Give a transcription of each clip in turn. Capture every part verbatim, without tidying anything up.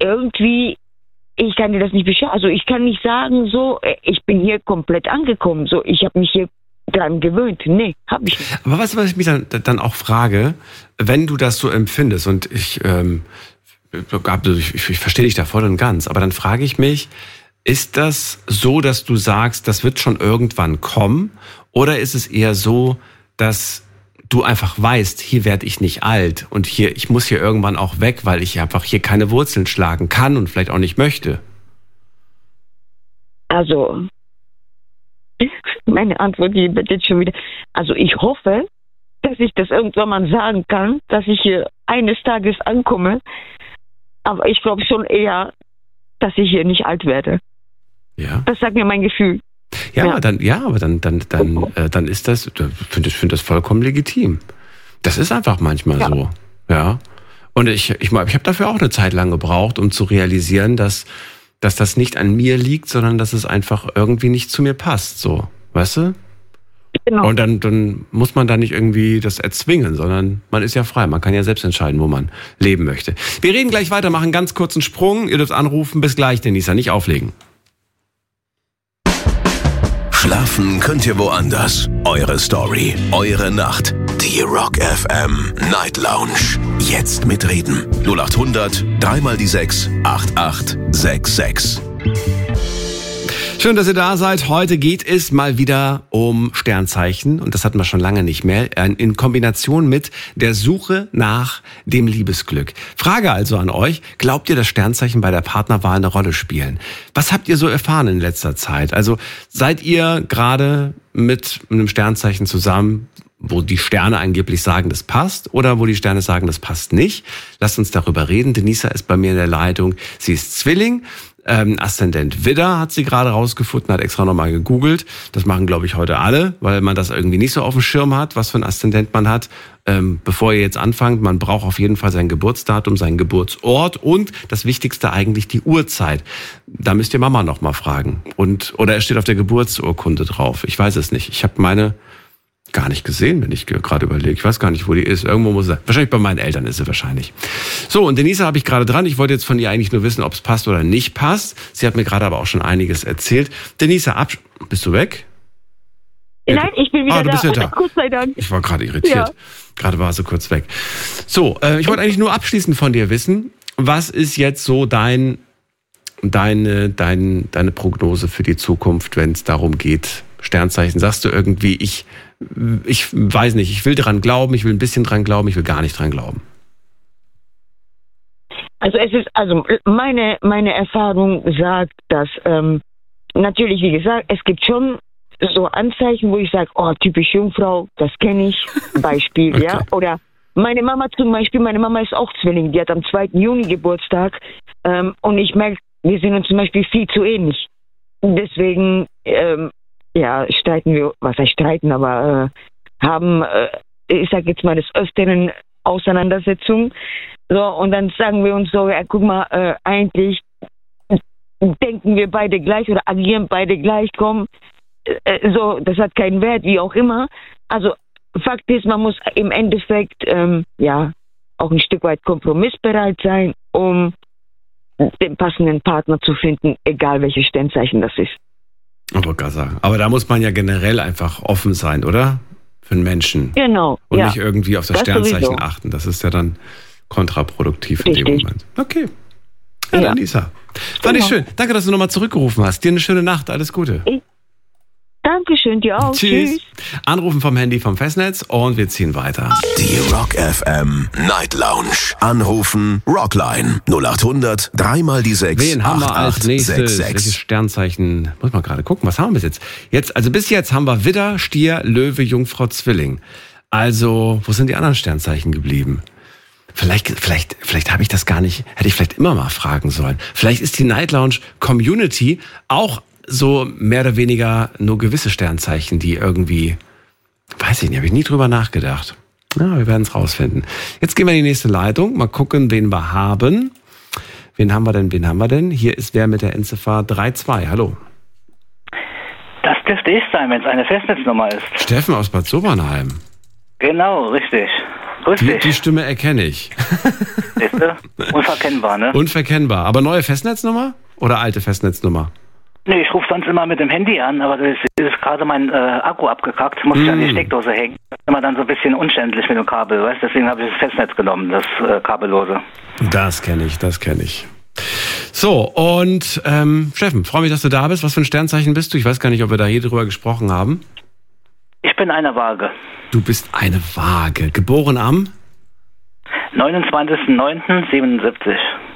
irgendwie, ich kann dir das nicht beschreiben. Also ich kann nicht sagen, so, ich bin hier komplett angekommen. So, ich habe mich hier dran gewöhnt. Nee, habe ich nicht. Aber weißt du, was ich mich dann, dann auch frage, wenn du das so empfindest und ich, ähm, ich, ich, ich verstehe dich da voll und ganz, aber dann frage ich mich, ist das so, dass du sagst, das wird schon irgendwann kommen? Oder ist es eher so, dass du einfach weißt, hier werde ich nicht alt und hier, ich muss hier irgendwann auch weg, weil ich einfach hier keine Wurzeln schlagen kann und vielleicht auch nicht möchte? Also, meine Antwort die wird jetzt schon wieder. Also ich hoffe, dass ich das irgendwann mal sagen kann, dass ich hier eines Tages ankomme. Aber ich glaube schon eher, dass ich hier nicht alt werde. Ja. Das sagt mir mein Gefühl. Ja, Ja. dann, ja, aber dann, dann, dann, äh, dann ist das, ich finde ich finde das vollkommen legitim. Das ist einfach manchmal Ja. so, ja. Und ich, ich, ich habe dafür auch eine Zeit lang gebraucht, um zu realisieren, dass, dass das nicht an mir liegt, sondern dass es einfach irgendwie nicht zu mir passt, so, weißt du? Genau. Und dann, dann muss man da nicht irgendwie das erzwingen, sondern man ist ja frei. Man kann ja selbst entscheiden, wo man leben möchte. Wir reden gleich weiter, machen einen ganz kurzen Sprung. Ihr dürft anrufen. Bis gleich, Denisa, nicht auflegen. Schlafen könnt ihr woanders. Eure Story, eure Nacht. Die Rock F M Night Lounge. Jetzt mitreden. null acht hundert, dreimal die sechs, acht acht sechs sechs. Schön, dass ihr da seid. Heute geht es mal wieder um Sternzeichen und das hatten wir schon lange nicht mehr, in Kombination mit der Suche nach dem Liebesglück. Frage also an euch, glaubt ihr, dass Sternzeichen bei der Partnerwahl eine Rolle spielen? Was habt ihr so erfahren in letzter Zeit? Also seid ihr gerade mit einem Sternzeichen zusammen, wo die Sterne angeblich sagen, das passt, oder wo die Sterne sagen, das passt nicht? Lasst uns darüber reden. Denisa ist bei mir in der Leitung. Sie ist Zwilling. Ähm, Aszendent Widder hat sie gerade rausgefunden, hat extra nochmal gegoogelt. Das machen, glaube ich, heute alle, weil man das irgendwie nicht so auf dem Schirm hat, was für ein Aszendent man hat. Ähm, bevor ihr jetzt anfangt, man braucht auf jeden Fall sein Geburtsdatum, seinen Geburtsort und das Wichtigste eigentlich die Uhrzeit. Da müsst ihr Mama nochmal fragen. Und, oder er steht auf der Geburtsurkunde drauf. Ich weiß es nicht. Ich habe meine gar nicht gesehen, wenn ich gerade überlege. Ich weiß gar nicht, wo die ist. Irgendwo muss sie. Wahrscheinlich bei meinen Eltern ist sie wahrscheinlich. So, und Denisa habe ich gerade dran. Ich wollte jetzt von ihr eigentlich nur wissen, ob es passt oder nicht passt. Sie hat mir gerade aber auch schon einiges erzählt. Denisa, ab... bist du weg? Nein, ich bin wieder ah, du bist da. Ja da. Gott sei Dank. Ich war gerade irritiert. Ja. Gerade war sie kurz weg. So, äh, ich wollte eigentlich nur abschließend von dir wissen, was ist jetzt so dein, deine, dein, deine Prognose für die Zukunft, wenn es darum geht, Sternzeichen? Sagst du irgendwie, ich, ich weiß nicht, ich will dran glauben, ich will ein bisschen dran glauben, ich will gar nicht dran glauben? Also es ist, also meine, meine Erfahrung sagt, dass ähm, natürlich, wie gesagt, es gibt schon so Anzeichen, wo ich sage, oh, typisch Jungfrau, das kenne ich, Beispiel, Okay. ja. Oder meine Mama zum Beispiel, meine Mama ist auch Zwilling, die hat am zweiten Juni Geburtstag ähm, und ich merke, wir sind uns zum Beispiel viel zu ähnlich. Deswegen, ähm, ja, streiten wir, was heißt streiten, aber äh, haben, äh, ich sage jetzt mal des Öfteren Auseinandersetzungen. So, und dann sagen wir uns so, ja, guck mal, äh, eigentlich denken wir beide gleich oder agieren beide gleich, komm, äh, so, das hat keinen Wert, wie auch immer. Also, Fakt ist, man muss im Endeffekt, ähm, ja, auch ein Stück weit kompromissbereit sein, um den passenden Partner zu finden, egal welches Sternzeichen das ist. Aber, aber da muss man ja generell einfach offen sein, oder? Für einen Menschen. Genau. Und ja. nicht irgendwie auf das, Das Sternzeichen sowieso. achten. Das ist ja dann kontraproduktiv in dem Richtig. Moment. Okay. Ja, Ja. dann Lisa. Fand ich Genau. schön. Danke, dass du nochmal zurückgerufen hast. Dir eine schöne Nacht. Alles Gute. Dankeschön, dir auch. Tschüss. Tschüss. Anrufen vom Handy vom Festnetz und wir ziehen weiter. Die Rock F M Night Lounge. Anrufen Rockline null acht hundert, dreimal die sechs, Wen haben wir acht als acht nächstes? sechs Welches sechs. Sternzeichen? Muss man gerade gucken. Was haben wir bis jetzt? Jetzt, also bis jetzt haben wir Widder, Stier, Löwe, Jungfrau, Zwilling. Also, wo sind die anderen Sternzeichen geblieben? Vielleicht, vielleicht, vielleicht habe ich das gar nicht, hätte ich vielleicht immer mal fragen sollen. Vielleicht ist die Night Lounge Community auch so mehr oder weniger nur gewisse Sternzeichen, die irgendwie, weiß ich nicht, habe ich nie drüber nachgedacht. Ja, wir werden es rausfinden. Jetzt gehen wir in die nächste Leitung, mal gucken, wen wir haben. Wen haben wir denn, wen haben wir denn? Hier ist wer mit der Endziffer drei zwei, hallo. Das dürfte ich sein, wenn es eine Festnetznummer ist. Steffen aus Bad Sobernheim. Genau, richtig. Grüß Die, dich. die Stimme erkenne ich. Siehst du? Unverkennbar, ne? Unverkennbar. Aber neue Festnetznummer oder alte Festnetznummer? Nee, ich rufe sonst immer mit dem Handy an, aber das ist, ist gerade mein äh, Akku abgekackt, muss ich an die Steckdose hängen. Das ist immer dann so ein bisschen umständlich mit dem Kabel, weißt? Deswegen habe ich das Festnetz genommen, das äh, kabellose. Das kenne ich, das kenne ich. So, und ähm, Steffen, freue mich, dass du da bist. Was für ein Sternzeichen bist du? Ich weiß gar nicht, ob wir da hier drüber gesprochen haben. Ich bin eine Waage. Du bist eine Waage. Geboren am? neunundzwanzigster neunter siebenundsiebzig.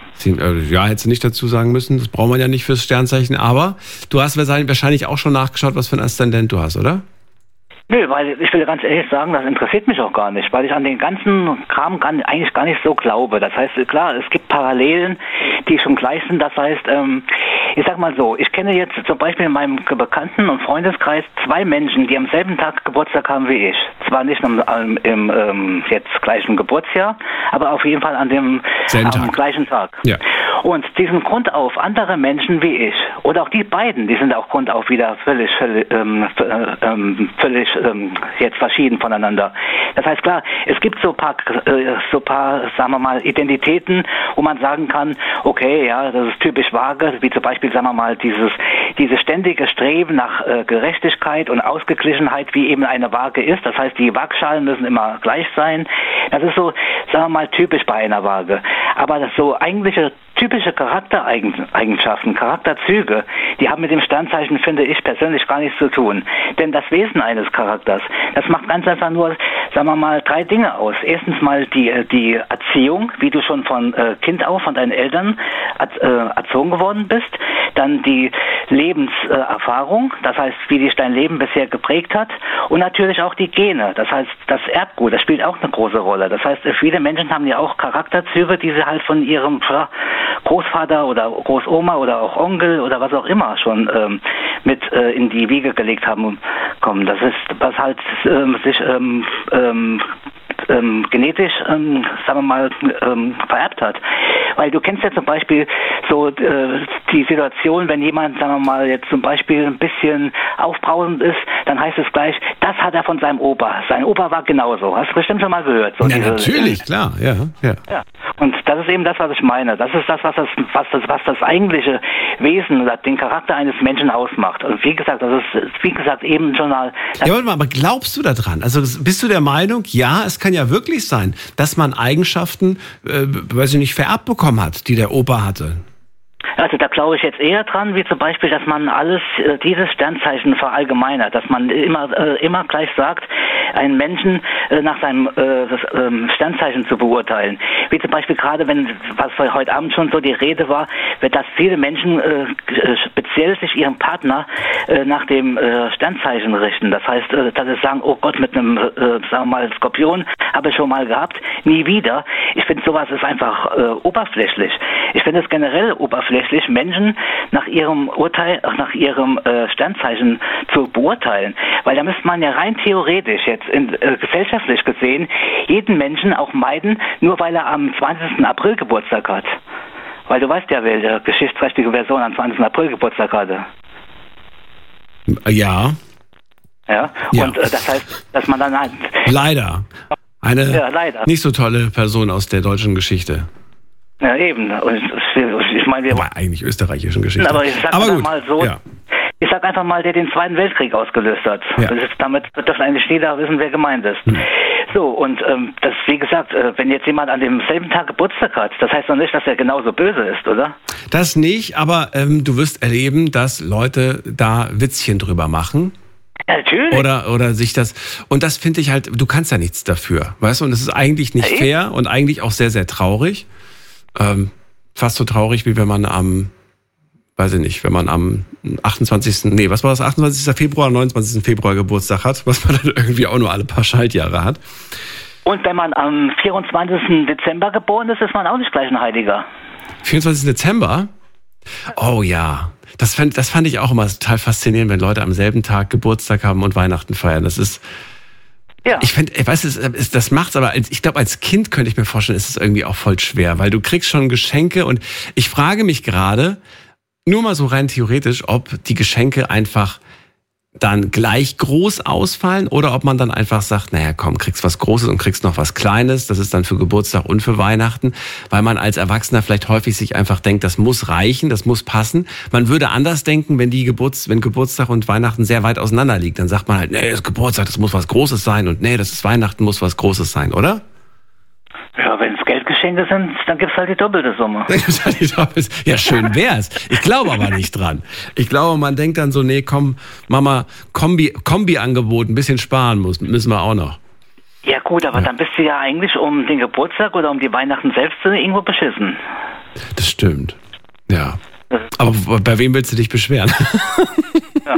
Ja, hättest du nicht dazu sagen müssen. Das braucht man ja nicht fürs Sternzeichen. Aber du hast wahrscheinlich auch schon nachgeschaut, was für ein Aszendent du hast, oder? Nö, weil ich will ganz ehrlich sagen, das interessiert mich auch gar nicht, weil ich an den ganzen Kram gar, eigentlich gar nicht so glaube. Das heißt, klar, es gibt Parallelen, die schon gleich sind. Das heißt, ähm, ich sag mal so, ich kenne jetzt zum Beispiel in meinem Bekannten- und Freundeskreis zwei Menschen, die am selben Tag Geburtstag haben wie ich. Zwar nicht im, im, im ähm, jetzt gleichen Geburtsjahr, aber auf jeden Fall an dem am Tag. gleichen Tag. Ja. Und die sind grundauf andere Menschen wie ich. Oder auch die beiden, die sind auch grundauf wieder völlig, völlig, ähm, ähm, völlig ähm, jetzt verschieden voneinander. Das heißt, klar, es gibt so paar, äh, so paar, sagen wir mal, Identitäten, wo man sagen kann, okay, ja, das ist typisch Waage, wie zum Beispiel, sagen wir mal, dieses, dieses ständige Streben nach äh, Gerechtigkeit und Ausgeglichenheit, wie eben eine Waage ist. Das heißt, die Waagschalen müssen immer gleich sein. Das ist so, sagen wir mal, typisch bei einer Waage. Aber das so eigentliche typische Charaktereigenschaften, Charakterzüge, die haben mit dem Sternzeichen, finde ich persönlich, gar nichts zu tun. Denn das Wesen eines Charakters, das macht ganz einfach nur, sagen wir mal, drei Dinge aus. Erstens mal die, die Erziehung, wie du schon von äh, Kind auf, von deinen Eltern äh, erzogen geworden bist. Dann die Lebenserfahrung, äh, das heißt, wie dich dein Leben bisher geprägt hat. Und natürlich auch die Gene, das heißt, das Erbgut, das spielt auch eine große Rolle. Das heißt, viele Menschen haben ja auch Charakterzüge, die sie halt von ihrem ja, Großvater oder Großoma oder auch Onkel oder was auch immer schon ähm, mit äh, in die Wiege gelegt haben kommen. Das ist, was halt ähm, sich ähm, ähm, ähm, genetisch, ähm, sagen wir mal, ähm, vererbt hat. Weil du kennst ja zum Beispiel so äh, die Situation, wenn jemand, sagen wir mal, jetzt zum Beispiel ein bisschen aufbrausend ist, dann heißt es gleich, das hat er von seinem Opa. Sein Opa war genauso. Hast du bestimmt schon mal gehört. So ja, diese, natürlich, äh, klar, ja, ja. Ja. Und das ist eben das, was ich meine. Das ist das, was das, was das, was das eigentliche Wesen oder den Charakter eines Menschen ausmacht. Und wie gesagt, das ist, wie gesagt, eben schon mal. Ja, warte mal, aber glaubst du da dran? Also bist du der Meinung, ja, es kann ja wirklich sein, dass man Eigenschaften, äh, weiß ich nicht, vererbt bekommen hat, die der Opa hatte? Also da glaube ich jetzt eher dran, wie zum Beispiel, dass man alles, äh, dieses Sternzeichen verallgemeinert, dass man immer äh, immer gleich sagt, einen Menschen äh, nach seinem äh, das, ähm, Sternzeichen zu beurteilen. Wie zum Beispiel gerade, wenn, was heute Abend schon so die Rede war, dass viele Menschen äh, speziell sich ihren Partner äh, nach dem äh, Sternzeichen richten. Das heißt, äh, dass sie sagen, oh Gott, mit einem, äh, sagen wir mal, Skorpion habe ich schon mal gehabt, nie wieder. Ich finde, sowas ist einfach äh, oberflächlich. Ich finde es generell oberflächlich, Menschen nach ihrem Urteil, nach ihrem äh, Sternzeichen zu beurteilen. Weil da müsste man ja rein theoretisch jetzt in, äh, gesellschaftlich gesehen jeden Menschen auch meiden, nur weil er am zwanzigsten April Geburtstag hat. Weil du weißt ja, welche geschichtsträchtige Person am zwanzigsten April Geburtstag hatte. Ja. Ja, ja. Und äh, das heißt, dass man dann halt... Leider. Eine ja, leider. nicht so tolle Person aus der deutschen Geschichte. Ja, eben. Und ich meine, wir... Aber eigentlich österreichischen Geschichte. Aber ich sag aber einfach gut. mal so... Ja. Ich sag einfach mal, der den Zweiten Weltkrieg ausgelöst hat. Ja. Das ist, damit dürfen eigentlich jeder wissen, wer gemeint ist. Hm. So, und ähm, das, wie gesagt, äh, wenn jetzt jemand an demselben Tag Geburtstag hat, das heißt doch nicht, dass er genauso böse ist, oder? Das nicht, aber ähm, du wirst erleben, dass Leute da Witzchen drüber machen. Ja, natürlich. Oder, oder sich das, und das finde ich halt, du kannst ja nichts dafür, weißt du, und es ist eigentlich nicht ja, fair und eigentlich auch sehr, sehr traurig. Ähm, fast so traurig, wie wenn man am, weiß ich nicht, wenn man am achtundzwanzigsten Nee, was war das, achtundzwanzigsten Februar, neunundzwanzigsten Februar Geburtstag hat, was man dann irgendwie auch nur alle paar Schaltjahre hat. Und wenn man am vierundzwanzigsten Dezember geboren ist, ist man auch nicht gleich ein Heiliger. vierundzwanzigsten Dezember? Oh ja, das fand, das fand ich auch immer total faszinierend, wenn Leute am selben Tag Geburtstag haben und Weihnachten feiern. Das ist, ja. Ich finde, ich weiß, es, das macht's, aber ich glaube, als Kind könnte ich mir vorstellen, ist es irgendwie auch voll schwer, weil du kriegst schon Geschenke und ich frage mich gerade, nur mal so rein theoretisch, ob die Geschenke einfach dann gleich groß ausfallen oder ob man dann einfach sagt, naja komm, kriegst was Großes und kriegst noch was Kleines, das ist dann für Geburtstag und für Weihnachten, weil man als Erwachsener vielleicht häufig sich einfach denkt, das muss reichen, das muss passen. Man würde anders denken, wenn die Geburts-, wenn Geburtstag und Weihnachten sehr weit auseinander liegen, dann sagt man halt, nee, das ist Geburtstag, das muss was Großes sein und nee, das ist Weihnachten, muss was Großes sein, oder? Ja, wenn es Geldgeschenke sind, dann gibt's halt die doppelte Summe. Ja, schön wär's. Ich glaube aber nicht dran. Ich glaube, man denkt dann so, nee, komm, Mama, Kombi, Kombi-Angebot, ein bisschen sparen muss, müssen wir auch noch. Ja gut, aber ja. Dann bist du ja eigentlich um den Geburtstag oder um die Weihnachten selbst irgendwo beschissen. Das stimmt, ja. Aber bei wem willst du dich beschweren? Ja.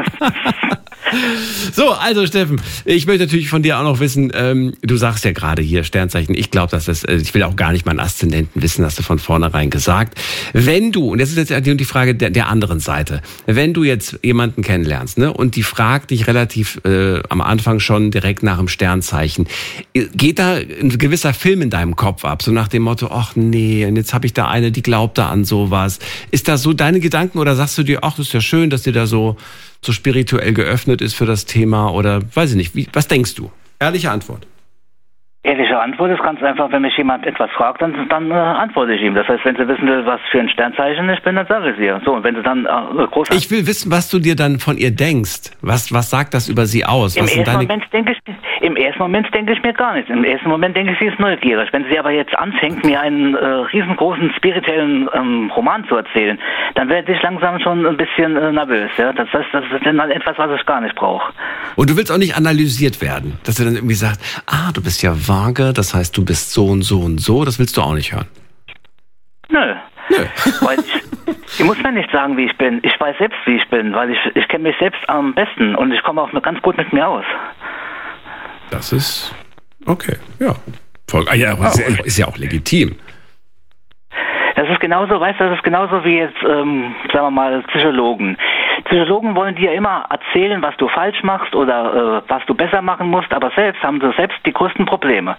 So, also Steffen, ich möchte natürlich von dir auch noch wissen, ähm, du sagst ja gerade hier Sternzeichen, ich glaube, dass das, äh, ich will auch gar nicht meinen Aszendenten wissen, hast du von vornherein gesagt. Wenn du, und das ist jetzt die Frage der, der anderen Seite, wenn du jetzt jemanden kennenlernst, ne, und die fragt dich relativ äh, am Anfang schon direkt nach dem Sternzeichen, geht da ein gewisser Film in deinem Kopf ab, so nach dem Motto, ach nee, und jetzt habe ich da eine, die glaubt da an sowas. Ist das so deine Gedanken oder sagst du dir, ach, das ist ja schön, dass dir da so so spirituell geöffnet ist für das Thema oder weiß ich nicht, wie, was denkst du? Ehrliche Antwort. Ehrliche Antwort ist ganz einfach, wenn mich jemand etwas fragt, dann, dann äh, antworte ich ihm. Das heißt, wenn sie wissen will, was für ein Sternzeichen ich bin, dann sage ich es ihr. So, und wenn sie dann äh, groß... Ich will wissen, was du dir dann von ihr denkst. Was, was sagt das über sie aus? Im was ersten, sind deine... Moment denke ich, Im ersten Moment denke ich mir gar nichts. Im ersten Moment denke ich, sie ist neugierig. Wenn sie aber jetzt anfängt, mir einen äh, riesengroßen spirituellen ähm, Roman zu erzählen, dann werde ich langsam schon ein bisschen äh, nervös. Ja? Das heißt, das ist dann etwas, was ich gar nicht brauche. Und du willst auch nicht analysiert werden, dass du dann irgendwie sagst, ah, du bist ja vage, das heißt, du bist so und so und so, das willst du auch nicht hören. Nö. Nö. Weil ich, ich muss mir nicht sagen, wie ich bin. Ich weiß selbst, wie ich bin, weil ich, ich kenne mich selbst am besten und ich komme auch ganz gut mit mir aus. Das ist okay, ja. Voll, ah, ja, ist, ja ist ja auch legitim. Das ist genauso, weißt du, das ist genauso wie jetzt, ähm, sagen wir mal, Psychologen. Psychologen wollen dir immer erzählen, was du falsch machst oder äh, was du besser machen musst, aber selbst haben sie selbst die größten Probleme.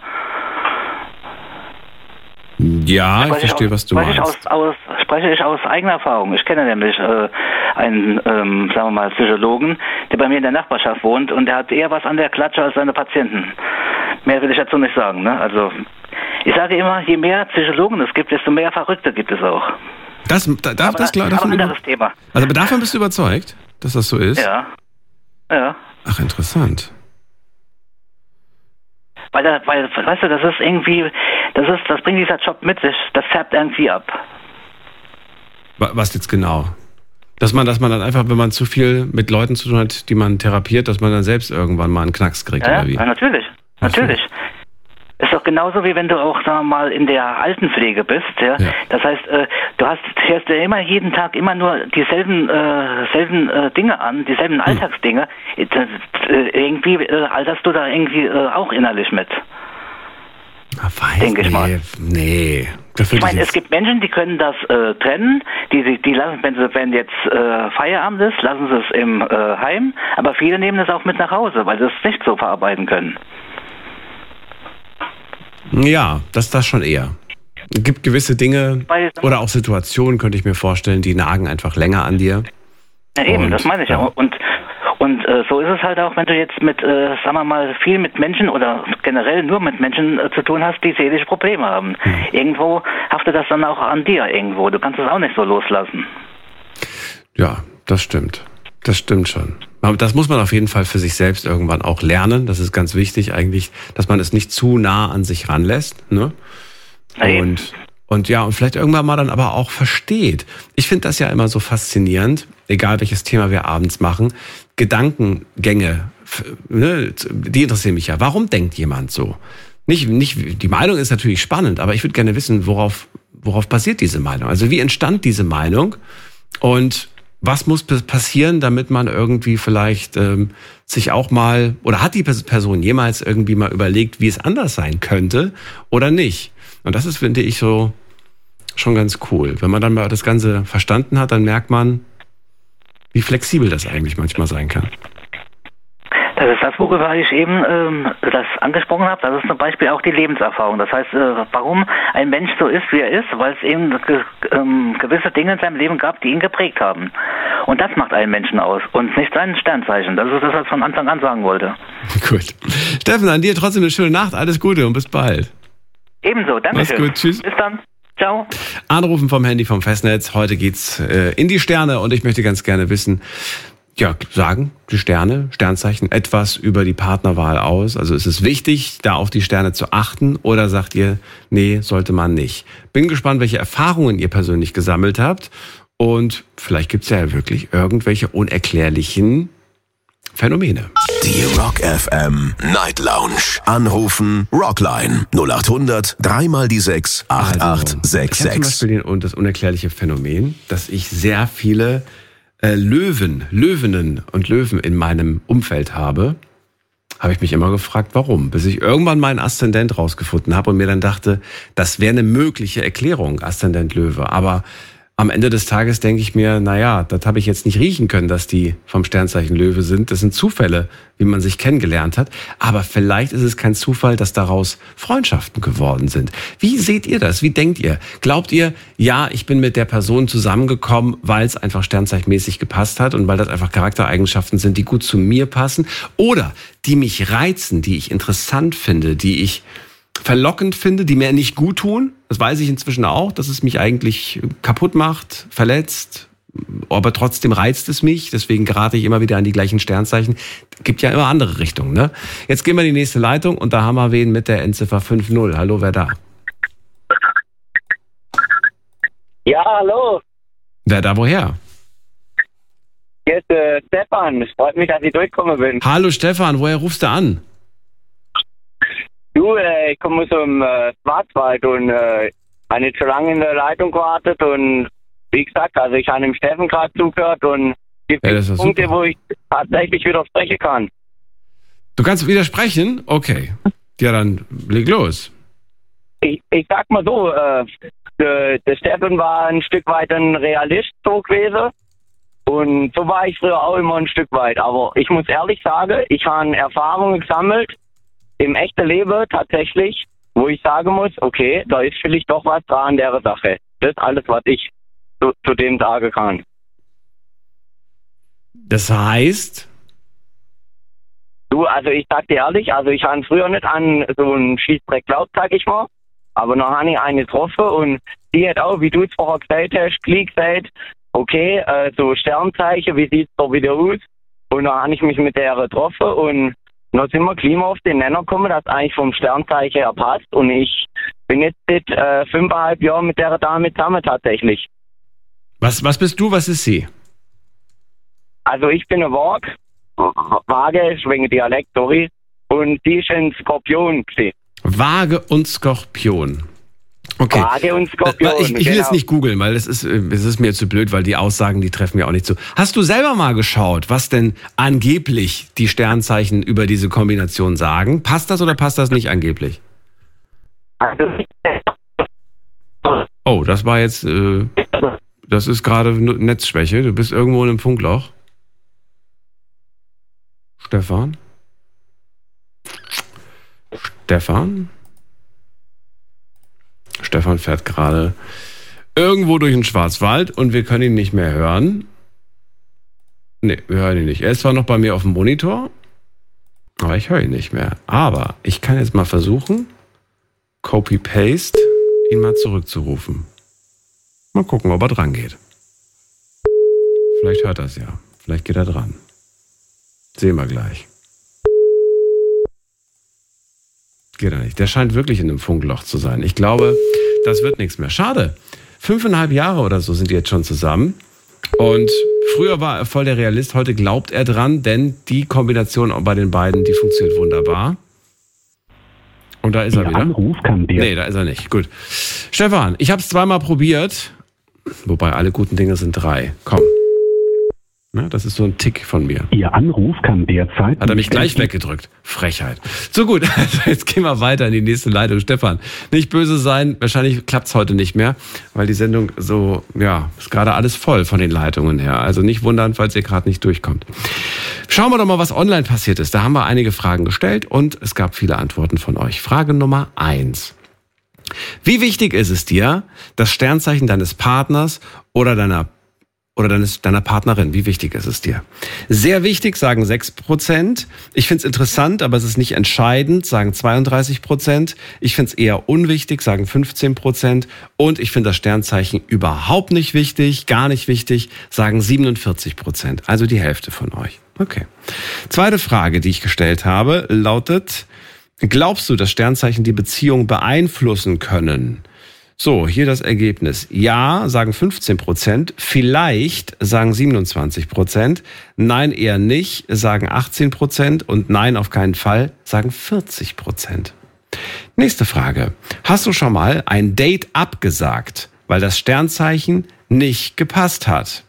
Ja, ich verstehe, was du meinst. Ich aus, aus, spreche ich aus eigener Erfahrung. Ich kenne nämlich äh, einen, ähm, sagen wir mal, Psychologen, der bei mir in der Nachbarschaft wohnt und der hat eher was an der Klatsche als seine Patienten. Mehr will ich dazu nicht sagen, ne? Also, ich sage immer, je mehr Psychologen es gibt, desto mehr Verrückte gibt es auch. Das, da, darf, das klar, davon aber ein anderes über... Thema. Also, aber davon bist du überzeugt, dass das so ist? Ja. Ja. Ach, interessant. Weil, da, weil, weißt du, das ist irgendwie, das ist, das bringt dieser Job mit sich, das färbt irgendwie ab. Was jetzt genau? Dass man, dass man dann einfach, wenn man zu viel mit Leuten zu tun hat, die man therapiert, dass man dann selbst irgendwann mal einen Knacks kriegt, ja, oder wie? Ja, natürlich, natürlich. Ist doch genauso wie wenn du auch, sagen wir mal, in der Altenpflege bist, ja. ja. Das heißt, äh, du hast, hörst ja immer jeden Tag immer nur dieselben, äh, selben äh, Dinge an, dieselben hm. Alltagsdinge. Äh, irgendwie äh, alterst du da irgendwie äh, auch innerlich mit. Weiß, denke ich nee, mal. Nee. Ich meine, es gibt Menschen, die können das äh, trennen, die, die lassen, wenn sie, wenn jetzt äh, Feierabend ist, lassen sie es im äh, Heim, aber viele nehmen es auch mit nach Hause, weil sie es nicht so verarbeiten können. Ja, das das schon eher. Es gibt gewisse Dinge oder auch Situationen, könnte ich mir vorstellen, die nagen einfach länger an dir. Ja eben, und, das meine ich ja. ja. Und, und äh, so ist es halt auch, wenn du jetzt mit, äh, sagen wir mal, viel mit Menschen oder generell nur mit Menschen äh, zu tun hast, die seelische Probleme haben. Hm. Irgendwo haftet das dann auch an dir irgendwo. Du kannst es auch nicht so loslassen. Ja, das stimmt. Das stimmt schon. Das muss man auf jeden Fall für sich selbst irgendwann auch lernen. Das ist ganz wichtig eigentlich, dass man es nicht zu nah an sich ranlässt. Ne? Und, und ja, und vielleicht irgendwann mal dann aber auch versteht. Ich finde das ja immer so faszinierend, egal welches Thema wir abends machen. Gedankengänge, ne, die interessieren mich ja. Warum denkt jemand so? Nicht, nicht, die Meinung ist natürlich spannend, aber ich würde gerne wissen, worauf, worauf basiert diese Meinung? Also wie entstand diese Meinung? Und was muss passieren, damit man irgendwie vielleicht ähm, sich auch mal, oder hat die Person jemals irgendwie mal überlegt, wie es anders sein könnte oder nicht? Und das ist, finde ich, so schon ganz cool. Wenn man dann mal das Ganze verstanden hat, dann merkt man, wie flexibel das eigentlich manchmal sein kann. Das ist das, worüber ich eben ähm, das angesprochen habe. Das ist zum Beispiel auch die Lebenserfahrung. Das heißt, äh, warum ein Mensch so ist, wie er ist, weil es eben ge- ähm, gewisse Dinge in seinem Leben gab, die ihn geprägt haben. Und das macht einen Menschen aus und nicht sein Sternzeichen. Das ist das, was ich von Anfang an sagen wollte. Gut. Steffen, an dir trotzdem eine schöne Nacht. Alles Gute und bis bald. Ebenso, danke Mach's schön. gut, tschüss. Bis dann. Ciao. Anrufen vom Handy vom Festnetz. Heute geht's äh, in die Sterne und ich möchte ganz gerne wissen, ja, sagen die Sterne, Sternzeichen etwas über die Partnerwahl aus? Also ist es wichtig, da auf die Sterne zu achten oder sagt ihr, nee, sollte man nicht? Bin gespannt, welche Erfahrungen ihr persönlich gesammelt habt und vielleicht gibt's ja wirklich irgendwelche unerklärlichen Phänomene. Die Rock F M Night Lounge. Anrufen Rockline null acht hundert drei mal die sechs acht acht sechs Ich habe zum sechs. Beispiel den, und das unerklärliche Phänomen, dass ich sehr viele äh, Löwen, Löwinnen und Löwen in meinem Umfeld habe. Habe ich mich immer gefragt, warum. Bis ich irgendwann meinen Aszendent rausgefunden habe und mir dann dachte, das wäre eine mögliche Erklärung, Aszendent Löwe. Aber am Ende des Tages denke ich mir, naja, das habe ich jetzt nicht riechen können, dass die vom Sternzeichen Löwe sind. Das sind Zufälle, wie man sich kennengelernt hat. Aber vielleicht ist es kein Zufall, dass daraus Freundschaften geworden sind. Wie seht ihr das? Wie denkt ihr? Glaubt ihr, ja, ich bin mit der Person zusammengekommen, weil es einfach sternzeichenmäßig gepasst hat und weil das einfach Charaktereigenschaften sind, die gut zu mir passen? Oder die mich reizen, die ich interessant finde, die ich verlockend finde, die mir nicht gut tun. Das weiß ich inzwischen auch, dass es mich eigentlich kaputt macht, verletzt, aber trotzdem reizt es mich. Deswegen gerate ich immer wieder an die gleichen Sternzeichen. Gibt ja immer andere Richtungen, ne? Jetzt gehen wir in die nächste Leitung und da haben wir wen mit der Endziffer fünf null. Hallo, wer da? Ja, hallo. Wer da woher? Hier ist äh, Stefan. Es freut mich, dass ich durchgekommen bin. Hallo Stefan, woher rufst du an? Du, äh, ich komme aus dem äh, Schwarzwald und äh, habe nicht so lange in der Leitung gewartet und wie gesagt, also ich habe dem Steffen gerade zugehört und es gibt Ja, das ist Punkte, super. wo ich tatsächlich widersprechen kann. Du kannst widersprechen? Okay. Ja, dann leg los. Ich, ich sag mal so, äh, der, der Steffen war ein Stück weit ein Realist so gewesen und so war ich früher auch immer ein Stück weit. Aber ich muss ehrlich sagen, ich habe Erfahrungen gesammelt, im echten Leben tatsächlich, wo ich sagen muss, okay, da ist vielleicht doch was dran an der Sache. Das ist alles, was ich zu, zu dem sagen kann. Das heißt, Du, also ich sag dir ehrlich, also ich habe früher nicht an so einen Schießdreck geglaubt, sag ich mal, aber noch habe ich eine getroffen und die hat auch, wie du es vorher gesagt hast, gleich gesagt, okay, äh, so Sternzeichen, wie sieht's da wieder aus? Und dann habe ich mich mit der getroffen und dann sind wir Klima auf den Nenner gekommen, das eigentlich vom Sternzeichen her passt. Und ich bin jetzt seit äh, fünfeinhalb Jahren mit der Dame zusammen tatsächlich. was, was bist du, was ist sie? Also ich bin ein Waage, Waage, ist wegen Dialekt, sorry. Und die ist ein Skorpion gewesen. Waage und Skorpion. Okay. Waage und Skorpion. Ich, ich will genau. jetzt nicht googeln, weil es ist, es ist mir zu blöd, weil die Aussagen, die treffen mir auch nicht zu. Hast du selber mal geschaut, was denn angeblich die Sternzeichen über diese Kombination sagen? Passt das oder passt das nicht angeblich? Also, Oh, das war jetzt, äh, das ist gerade Netzschwäche. Du bist irgendwo in einem Funkloch. Stefan? Stefan? Stefan fährt gerade irgendwo durch den Schwarzwald und wir können ihn nicht mehr hören. Nee, wir hören ihn nicht. Er ist zwar noch bei mir auf dem Monitor, aber ich höre ihn nicht mehr. Aber ich kann jetzt mal versuchen, Copy-Paste, ihn mal zurückzurufen. Mal gucken, ob er dran geht. Vielleicht hört er es ja. Vielleicht geht er dran. Sehen wir gleich. Geht er nicht. Der scheint wirklich in einem Funkloch zu sein. Ich glaube, das wird nichts mehr. Schade. Fünfeinhalb Jahre oder so sind die jetzt schon zusammen. Und früher war er voll der Realist, heute glaubt er dran, denn die Kombination bei den beiden, die funktioniert wunderbar. Und da ist er wieder. Anruf kann dir. Nee, da ist er nicht. Gut. Stefan, ich habe es zweimal probiert. Wobei alle guten Dinge sind drei. Komm. Na, das ist so ein Tick von mir. Ihr Anruf kann derzeit. Hat er mich gleich weggedrückt. Frechheit. So gut, also jetzt gehen wir weiter in die nächste Leitung. Stefan, nicht böse sein, wahrscheinlich klappt's heute nicht mehr, weil die Sendung so, ja, ist gerade alles voll von den Leitungen her. Also nicht wundern, falls ihr gerade nicht durchkommt. Schauen wir doch mal, was online passiert ist. Da haben wir einige Fragen gestellt und es gab viele Antworten von euch. Frage Nummer eins. Wie wichtig ist es dir, das Sternzeichen deines Partners oder deiner oder deines, deiner Partnerin? Wie wichtig ist es dir? Sehr wichtig, sagen sechs Prozent. Ich finde es interessant, aber es ist nicht entscheidend, sagen zweiunddreißig Prozent. Ich finde es eher unwichtig, sagen fünfzehn Prozent. Und ich finde das Sternzeichen überhaupt nicht wichtig, gar nicht wichtig, sagen siebenundvierzig Prozent. Also die Hälfte von euch. Okay. Zweite Frage, die ich gestellt habe, lautet: Glaubst du, dass Sternzeichen die Beziehung beeinflussen können? So, hier das Ergebnis. Ja, sagen fünfzehn Prozent. Vielleicht, sagen siebenundzwanzig Prozent. Nein, eher nicht, sagen achtzehn Prozent. Und nein, auf keinen Fall, sagen vierzig Prozent. Nächste Frage. Hast du schon mal ein Date abgesagt, weil das Sternzeichen nicht gepasst hat?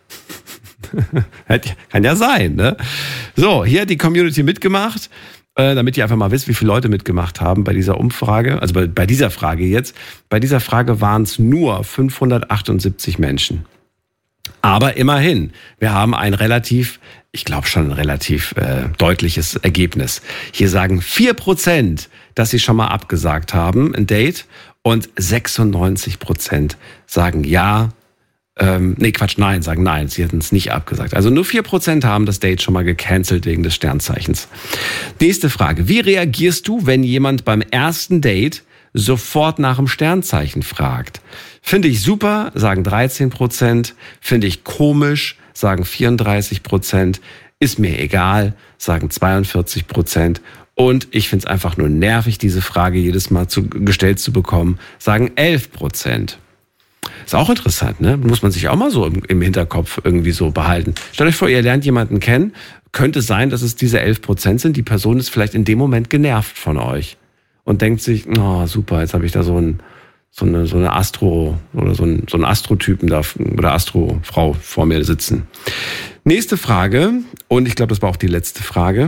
Kann ja sein, ne? So, hier hat die Community mitgemacht. Damit ihr einfach mal wisst, wie viele Leute mitgemacht haben bei dieser Umfrage, also bei, bei dieser Frage jetzt. Bei dieser Frage waren es nur fünfhundertachtundsiebzig Menschen. Aber immerhin, wir haben ein relativ, ich glaube schon ein relativ äh, deutliches Ergebnis. Hier sagen vier Prozent, dass sie schon mal abgesagt haben, ein Date, und sechsundneunzig Prozent sagen ja. Ähm, nee, Quatsch, nein, sagen nein, sie hätten es nicht abgesagt. Also nur vier Prozent haben das Date schon mal gecancelt wegen des Sternzeichens. Nächste Frage. Wie reagierst du, wenn jemand beim ersten Date sofort nach dem Sternzeichen fragt? Finde ich super, sagen dreizehn Prozent. Finde ich komisch, sagen vierunddreißig Prozent. Ist mir egal, sagen zweiundvierzig Prozent. Und ich finde es einfach nur nervig, diese Frage jedes Mal zu, gestellt zu bekommen, sagen elf Prozent. Ist auch interessant, ne? Muss man sich auch mal so im, im Hinterkopf irgendwie so behalten. Stellt euch vor, ihr lernt jemanden kennen. Könnte sein, dass es diese elf Prozent sind. Die Person ist vielleicht in dem Moment genervt von euch und denkt sich, oh super, jetzt habe ich da so, ein, so eine, so eine Astro oder so einen so einen Astrotypen da oder Astrofrau vor mir sitzen. Nächste Frage, und ich glaube, das war auch die letzte Frage.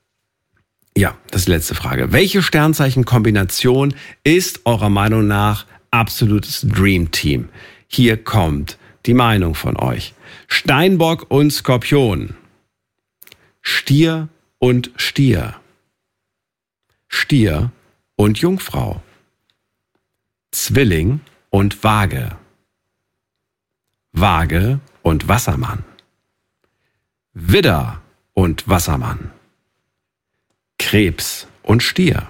Ja, das ist die letzte Frage. Welche Sternzeichenkombination ist eurer Meinung nach absolutes Dream Team? Hier kommt die Meinung von euch. Steinbock und Skorpion. Stier und Stier. Stier und Jungfrau. Zwilling und Waage. Waage und Wassermann. Widder und Wassermann. Krebs und Stier.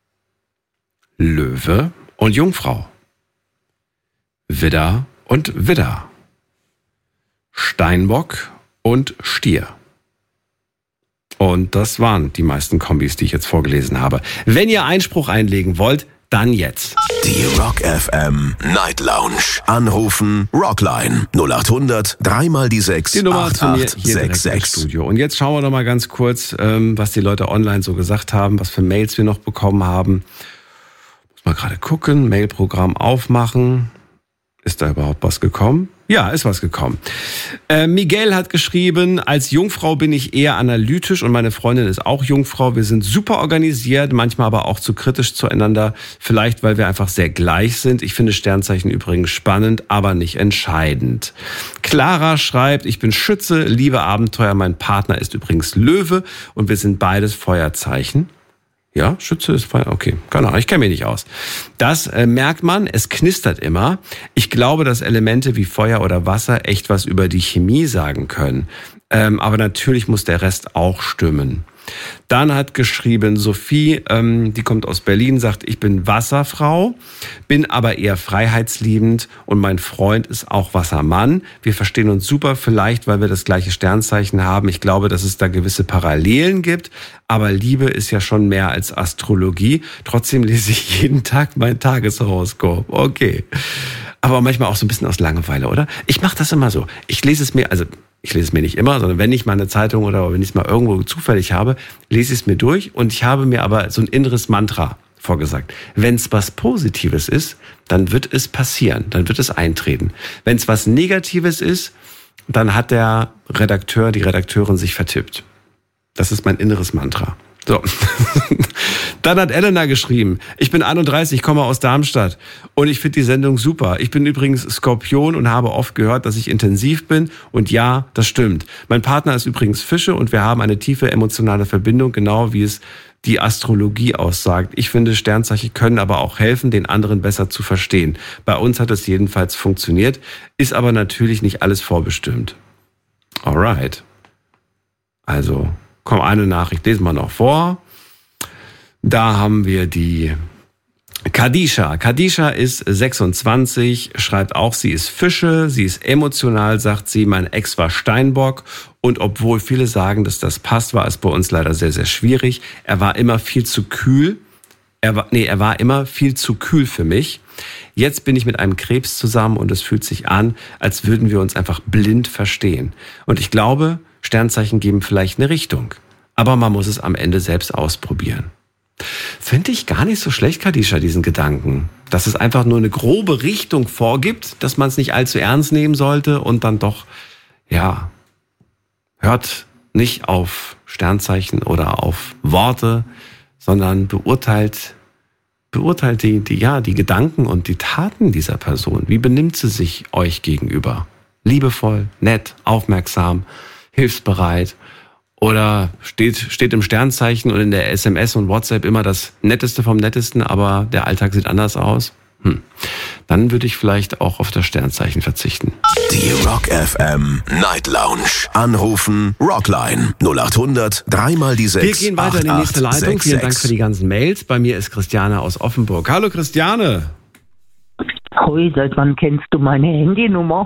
Löwe und Jungfrau. Widder und Widder. Steinbock und Stier. Und das waren die meisten Kombis, die ich jetzt vorgelesen habe. Wenn ihr Einspruch einlegen wollt, dann jetzt. Die Rock F M Night Lounge. Anrufen Rockline null acht hundert drei mal die sechs Die Nummer acht zu mir acht hier direkt sechs im sechs. Studio. Und jetzt schauen wir doch mal ganz kurz, ähm, was die Leute online so gesagt haben, was für Mails wir noch bekommen haben. Muss mal gerade gucken, Mailprogramm aufmachen. Ist da überhaupt was gekommen? Ja, ist was gekommen. Äh, Miguel hat geschrieben, als Jungfrau bin ich eher analytisch und meine Freundin ist auch Jungfrau. Wir sind super organisiert, manchmal aber auch zu kritisch zueinander. Vielleicht, weil wir einfach sehr gleich sind. Ich finde Sternzeichen übrigens spannend, aber nicht entscheidend. Clara schreibt, ich bin Schütze, liebe Abenteuer. Mein Partner ist übrigens Löwe und wir sind beides Feuerzeichen. Ja, Schütze ist Feuer. Okay, keine Ahnung, ich kenne mich nicht aus. Das äh, merkt man, es knistert immer. Ich glaube, dass Elemente wie Feuer oder Wasser echt was über die Chemie sagen können. Ähm, aber natürlich muss der Rest auch stimmen. Dann hat geschrieben Sophie, ähm, die kommt aus Berlin, sagt, ich bin Wasserfrau, bin aber eher freiheitsliebend und mein Freund ist auch Wassermann. Wir verstehen uns super, vielleicht, weil wir das gleiche Sternzeichen haben. Ich glaube, dass es da gewisse Parallelen gibt, aber Liebe ist ja schon mehr als Astrologie. Trotzdem lese ich jeden Tag mein Tageshoroskop. Okay. Aber manchmal auch so ein bisschen aus Langeweile, oder? Ich mache das immer so. Ich lese es mir, also ich lese es mir nicht immer, sondern wenn ich mal eine Zeitung oder wenn ich es mal irgendwo zufällig habe, lese ich es mir durch und ich habe mir aber so ein inneres Mantra vorgesagt. Wenn es was Positives ist, dann wird es passieren, dann wird es eintreten. Wenn es was Negatives ist, dann hat der Redakteur, die Redakteurin sich vertippt. Das ist mein inneres Mantra. So. Dann hat Elena geschrieben, ich bin einunddreißig, ich komme aus Darmstadt und ich finde die Sendung super. Ich bin übrigens Skorpion und habe oft gehört, dass ich intensiv bin und ja, das stimmt. Mein Partner ist übrigens Fische und wir haben eine tiefe emotionale Verbindung, genau wie es die Astrologie aussagt. Ich finde, Sternzeichen können aber auch helfen, den anderen besser zu verstehen. Bei uns hat es jedenfalls funktioniert, ist aber natürlich nicht alles vorbestimmt. Alright. Also, komm, eine Nachricht lesen wir noch vor. Da haben wir die Kadisha. Kadisha ist sechsundzwanzig, schreibt auch, sie ist Fische, sie ist emotional, sagt sie, mein Ex war Steinbock und obwohl viele sagen, dass das passt, war es bei uns leider sehr, sehr schwierig. Er war immer viel zu kühl. Er war, nee, er war immer viel zu kühl für mich. Jetzt bin ich mit einem Krebs zusammen und es fühlt sich an, als würden wir uns einfach blind verstehen. Und ich glaube, Sternzeichen geben vielleicht eine Richtung. Aber man muss es am Ende selbst ausprobieren. Finde ich gar nicht so schlecht, Kadisha, diesen Gedanken. Dass es einfach nur eine grobe Richtung vorgibt, dass man es nicht allzu ernst nehmen sollte und dann doch, ja, hört nicht auf Sternzeichen oder auf Worte, sondern beurteilt, beurteilt die, die, ja, die Gedanken und die Taten dieser Person. Wie benimmt sie sich euch gegenüber? Liebevoll, nett, aufmerksam, hilfsbereit? Oder steht, steht im Sternzeichen und in der S M S und WhatsApp immer das Netteste vom Nettesten, aber der Alltag sieht anders aus? Hm. Dann würde ich vielleicht auch auf das Sternzeichen verzichten. Die Rock F M Night Lounge. Anrufen Rockline null acht hundert drei mal die sechs. Wir gehen weiter in die nächste Leitung. Vielen Dank für die ganzen Mails. Bei mir ist Christiane aus Offenburg. Hallo Christiane. Hoi, seit wann kennst du meine Handynummer?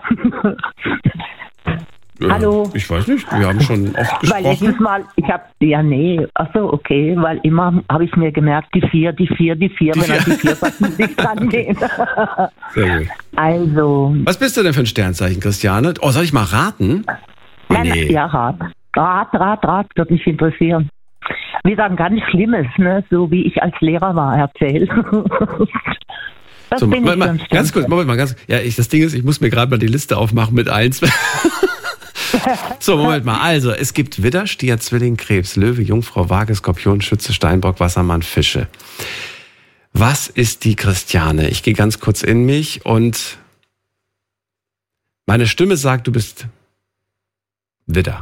Äh, Hallo. Ich weiß nicht, wir haben schon oft gesprochen. Weil letztes Mal, ich habe, ja nee, achso, okay, weil immer habe ich mir gemerkt, die vier, die vier, die vier, Die wenn vier. er die vier sagt, muss ich dran gehen. Sehr gut. Also, Was bist du denn für ein Sternzeichen, Christiane? Oh, soll ich mal raten? Oh, nein, nee. ja, Rat. Rat, Rat, Rat, würde mich interessieren. Wieder ein ganz Schlimmes, ne, so wie ich als Lehrer war, erzählt. Was So, bin mal, ich mal, für ein ganz kurz, Sternzeichen? Moment mal, ganz, ja, ich, das Ding ist, ich muss mir gerade mal die Liste aufmachen mit eins. So, Moment mal. Also, es gibt Widder, Stier, Zwilling, Krebs, Löwe, Jungfrau, Waage, Skorpion, Schütze, Steinbock, Wassermann, Fische. Was ist die Christiane? Ich gehe ganz kurz in mich und meine Stimme sagt, du bist Widder.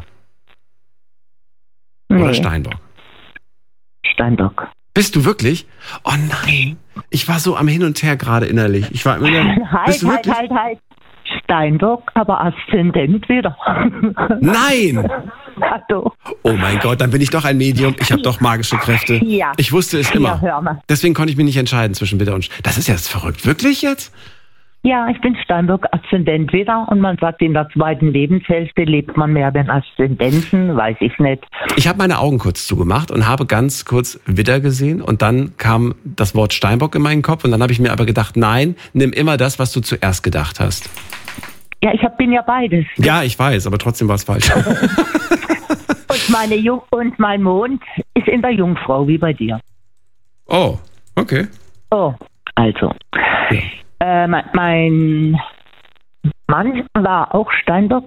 Oder Nee, Steinbock. Steinbock. Bist du wirklich? Oh nein. Ich war so am Hin und Her gerade innerlich. Ich war immer bist Halt, du halt, wirklich? halt, halt. Steinbock, aber Aszendent wieder. Nein! Ja, doch. Oh mein Gott, dann bin ich doch ein Medium. Ich habe doch magische Kräfte. Ja. Ich wusste es Ja, immer. hör mal. Deswegen konnte ich mich nicht entscheiden zwischen Widder und... Das ist jetzt verrückt. Wirklich jetzt? Ja, ich bin Steinbock, Aszendent wieder und man sagt, in der zweiten Lebenshälfte lebt man mehr den Aszendenten, weiß ich nicht. Ich habe meine Augen kurz zugemacht und habe ganz kurz Widder gesehen und dann kam das Wort Steinbock in meinen Kopf und dann habe ich mir aber gedacht, nein, nimm immer das, was du zuerst gedacht hast. Ja, ich hab, bin ja beides. Ja, ich weiß, aber trotzdem war es falsch. Und, meine Jung und mein Mond ist in der Jungfrau, wie bei dir. Oh, okay. Oh, also. Ja. Äh, mein, mein Mann war auch Steinbock.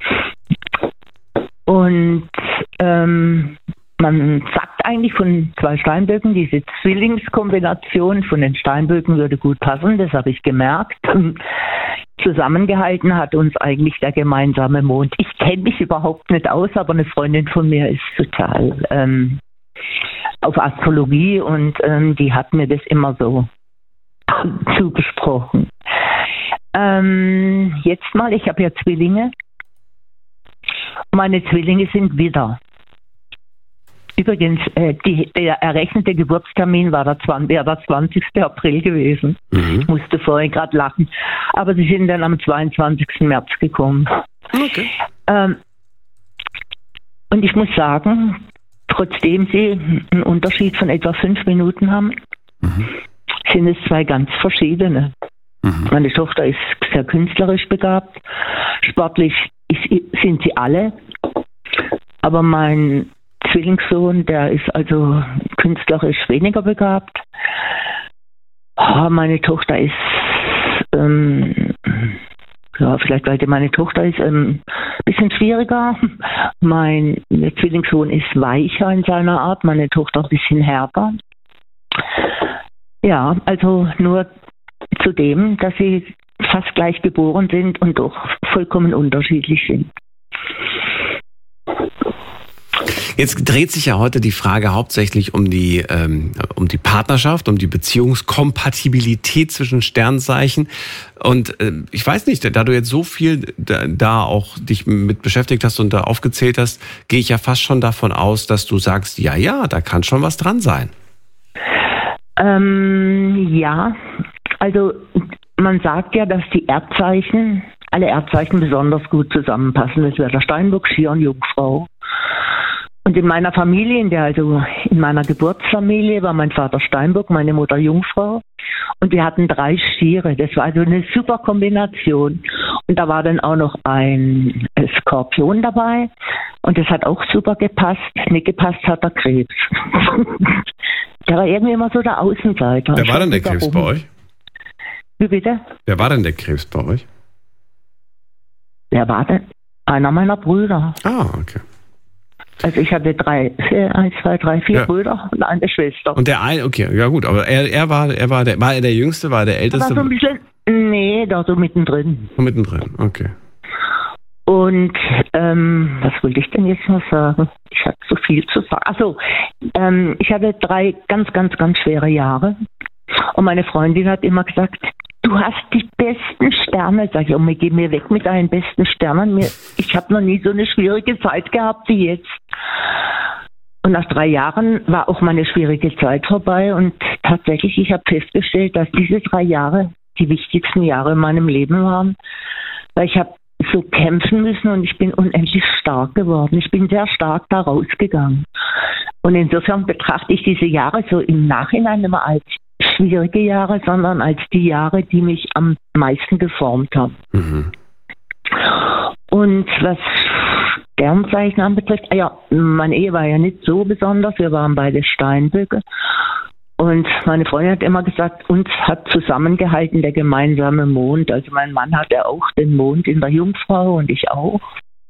Und ähm, man sagt eigentlich von zwei Steinböcken, diese Zwillingskombination von den Steinböcken würde gut passen, das habe ich gemerkt. Zusammengehalten hat uns eigentlich der gemeinsame Mond. Ich kenne mich überhaupt nicht aus, aber eine Freundin von mir ist total ähm, auf Astrologie und ähm, die hat mir das immer so zugesprochen. Ähm, jetzt mal, ich habe ja Zwillinge. Meine Zwillinge sind Widder. Übrigens, äh, die, der errechnete Geburtstermin war der, wäre der zwanzigsten April gewesen. Mhm. Ich musste vorher gerade lachen. Aber sie sind dann am zweiundzwanzigsten März gekommen. Okay. Ähm, und ich muss sagen, trotzdem sie einen Unterschied von etwa fünf Minuten haben, Mhm. sind es zwei ganz verschiedene. Mhm. Meine Tochter ist sehr künstlerisch begabt. Sportlich ist, sind sie alle. Aber mein Zwillingssohn, der ist also künstlerisch weniger begabt. Oh, meine Tochter ist, ähm, ja, vielleicht weil die meine Tochter ist, ein ähm, bisschen schwieriger. Mein Zwillingssohn ist weicher in seiner Art, meine Tochter ein bisschen härter. Ja, also nur zu dem, dass sie fast gleich geboren sind und doch vollkommen unterschiedlich sind. Jetzt dreht sich ja heute die Frage hauptsächlich um die, ähm, um die Partnerschaft, um die Beziehungskompatibilität zwischen Sternzeichen. Und äh, ich weiß nicht, da du jetzt so viel da, da auch dich mit beschäftigt hast und da aufgezählt hast, gehe ich ja fast schon davon aus, dass du sagst, ja, ja, da kann schon was dran sein. Ähm, ja, also man sagt ja, dass die Erdzeichen, alle Erdzeichen besonders gut zusammenpassen. Das wäre der Steinbock, Stier und Jungfrau. Und in meiner Familie, in der also in meiner Geburtsfamilie, war mein Vater Steinbock, meine Mutter Jungfrau. Und wir hatten drei Stiere. Das war also eine super Kombination. Und da war dann auch noch ein Skorpion dabei. Und das hat auch super gepasst. Nicht gepasst hat der Krebs. Der war irgendwie immer so der Außenseiter. Wer war denn der Krebs bei euch? Wie bitte? Wer war denn der Krebs bei euch? Wer war denn? Einer meiner Brüder. Ah, okay. Also ich hatte drei, eins, zwei, drei, vier Ja. Brüder und eine Schwester. Und der eine, okay, ja gut, aber er, er war, er war der, war er der Jüngste, war er der Aber Älteste? so ein bisschen, nee, da so mittendrin. Mittendrin, okay. Und ähm, was wollte ich denn jetzt noch sagen? Ich hatte so viel zu sagen. Achso, ähm, ich hatte drei ganz, ganz, ganz schwere Jahre. Und meine Freundin hat immer gesagt, du hast die besten Sterne. Sag ich, oh, geh mir weg mit deinen besten Sternen. Mir, ich habe noch nie so eine schwierige Zeit gehabt wie jetzt. Und nach drei Jahren war auch meine schwierige Zeit vorbei. Und tatsächlich, ich habe festgestellt, dass diese drei Jahre die wichtigsten Jahre in meinem Leben waren. Weil ich habe so kämpfen müssen und ich bin unendlich stark geworden. Ich bin sehr stark da rausgegangen. Und insofern betrachte ich diese Jahre so im Nachhinein immer als schwierige Jahre, sondern als die Jahre, die mich am meisten geformt haben. Mhm. Und was Sternzeichen anbetrifft, ja, meine Ehe war ja nicht so besonders, wir waren beide Steinböcke. Und meine Freundin hat immer gesagt, uns hat zusammengehalten der gemeinsame Mond. Also mein Mann hatte auch den Mond in der Jungfrau und ich auch.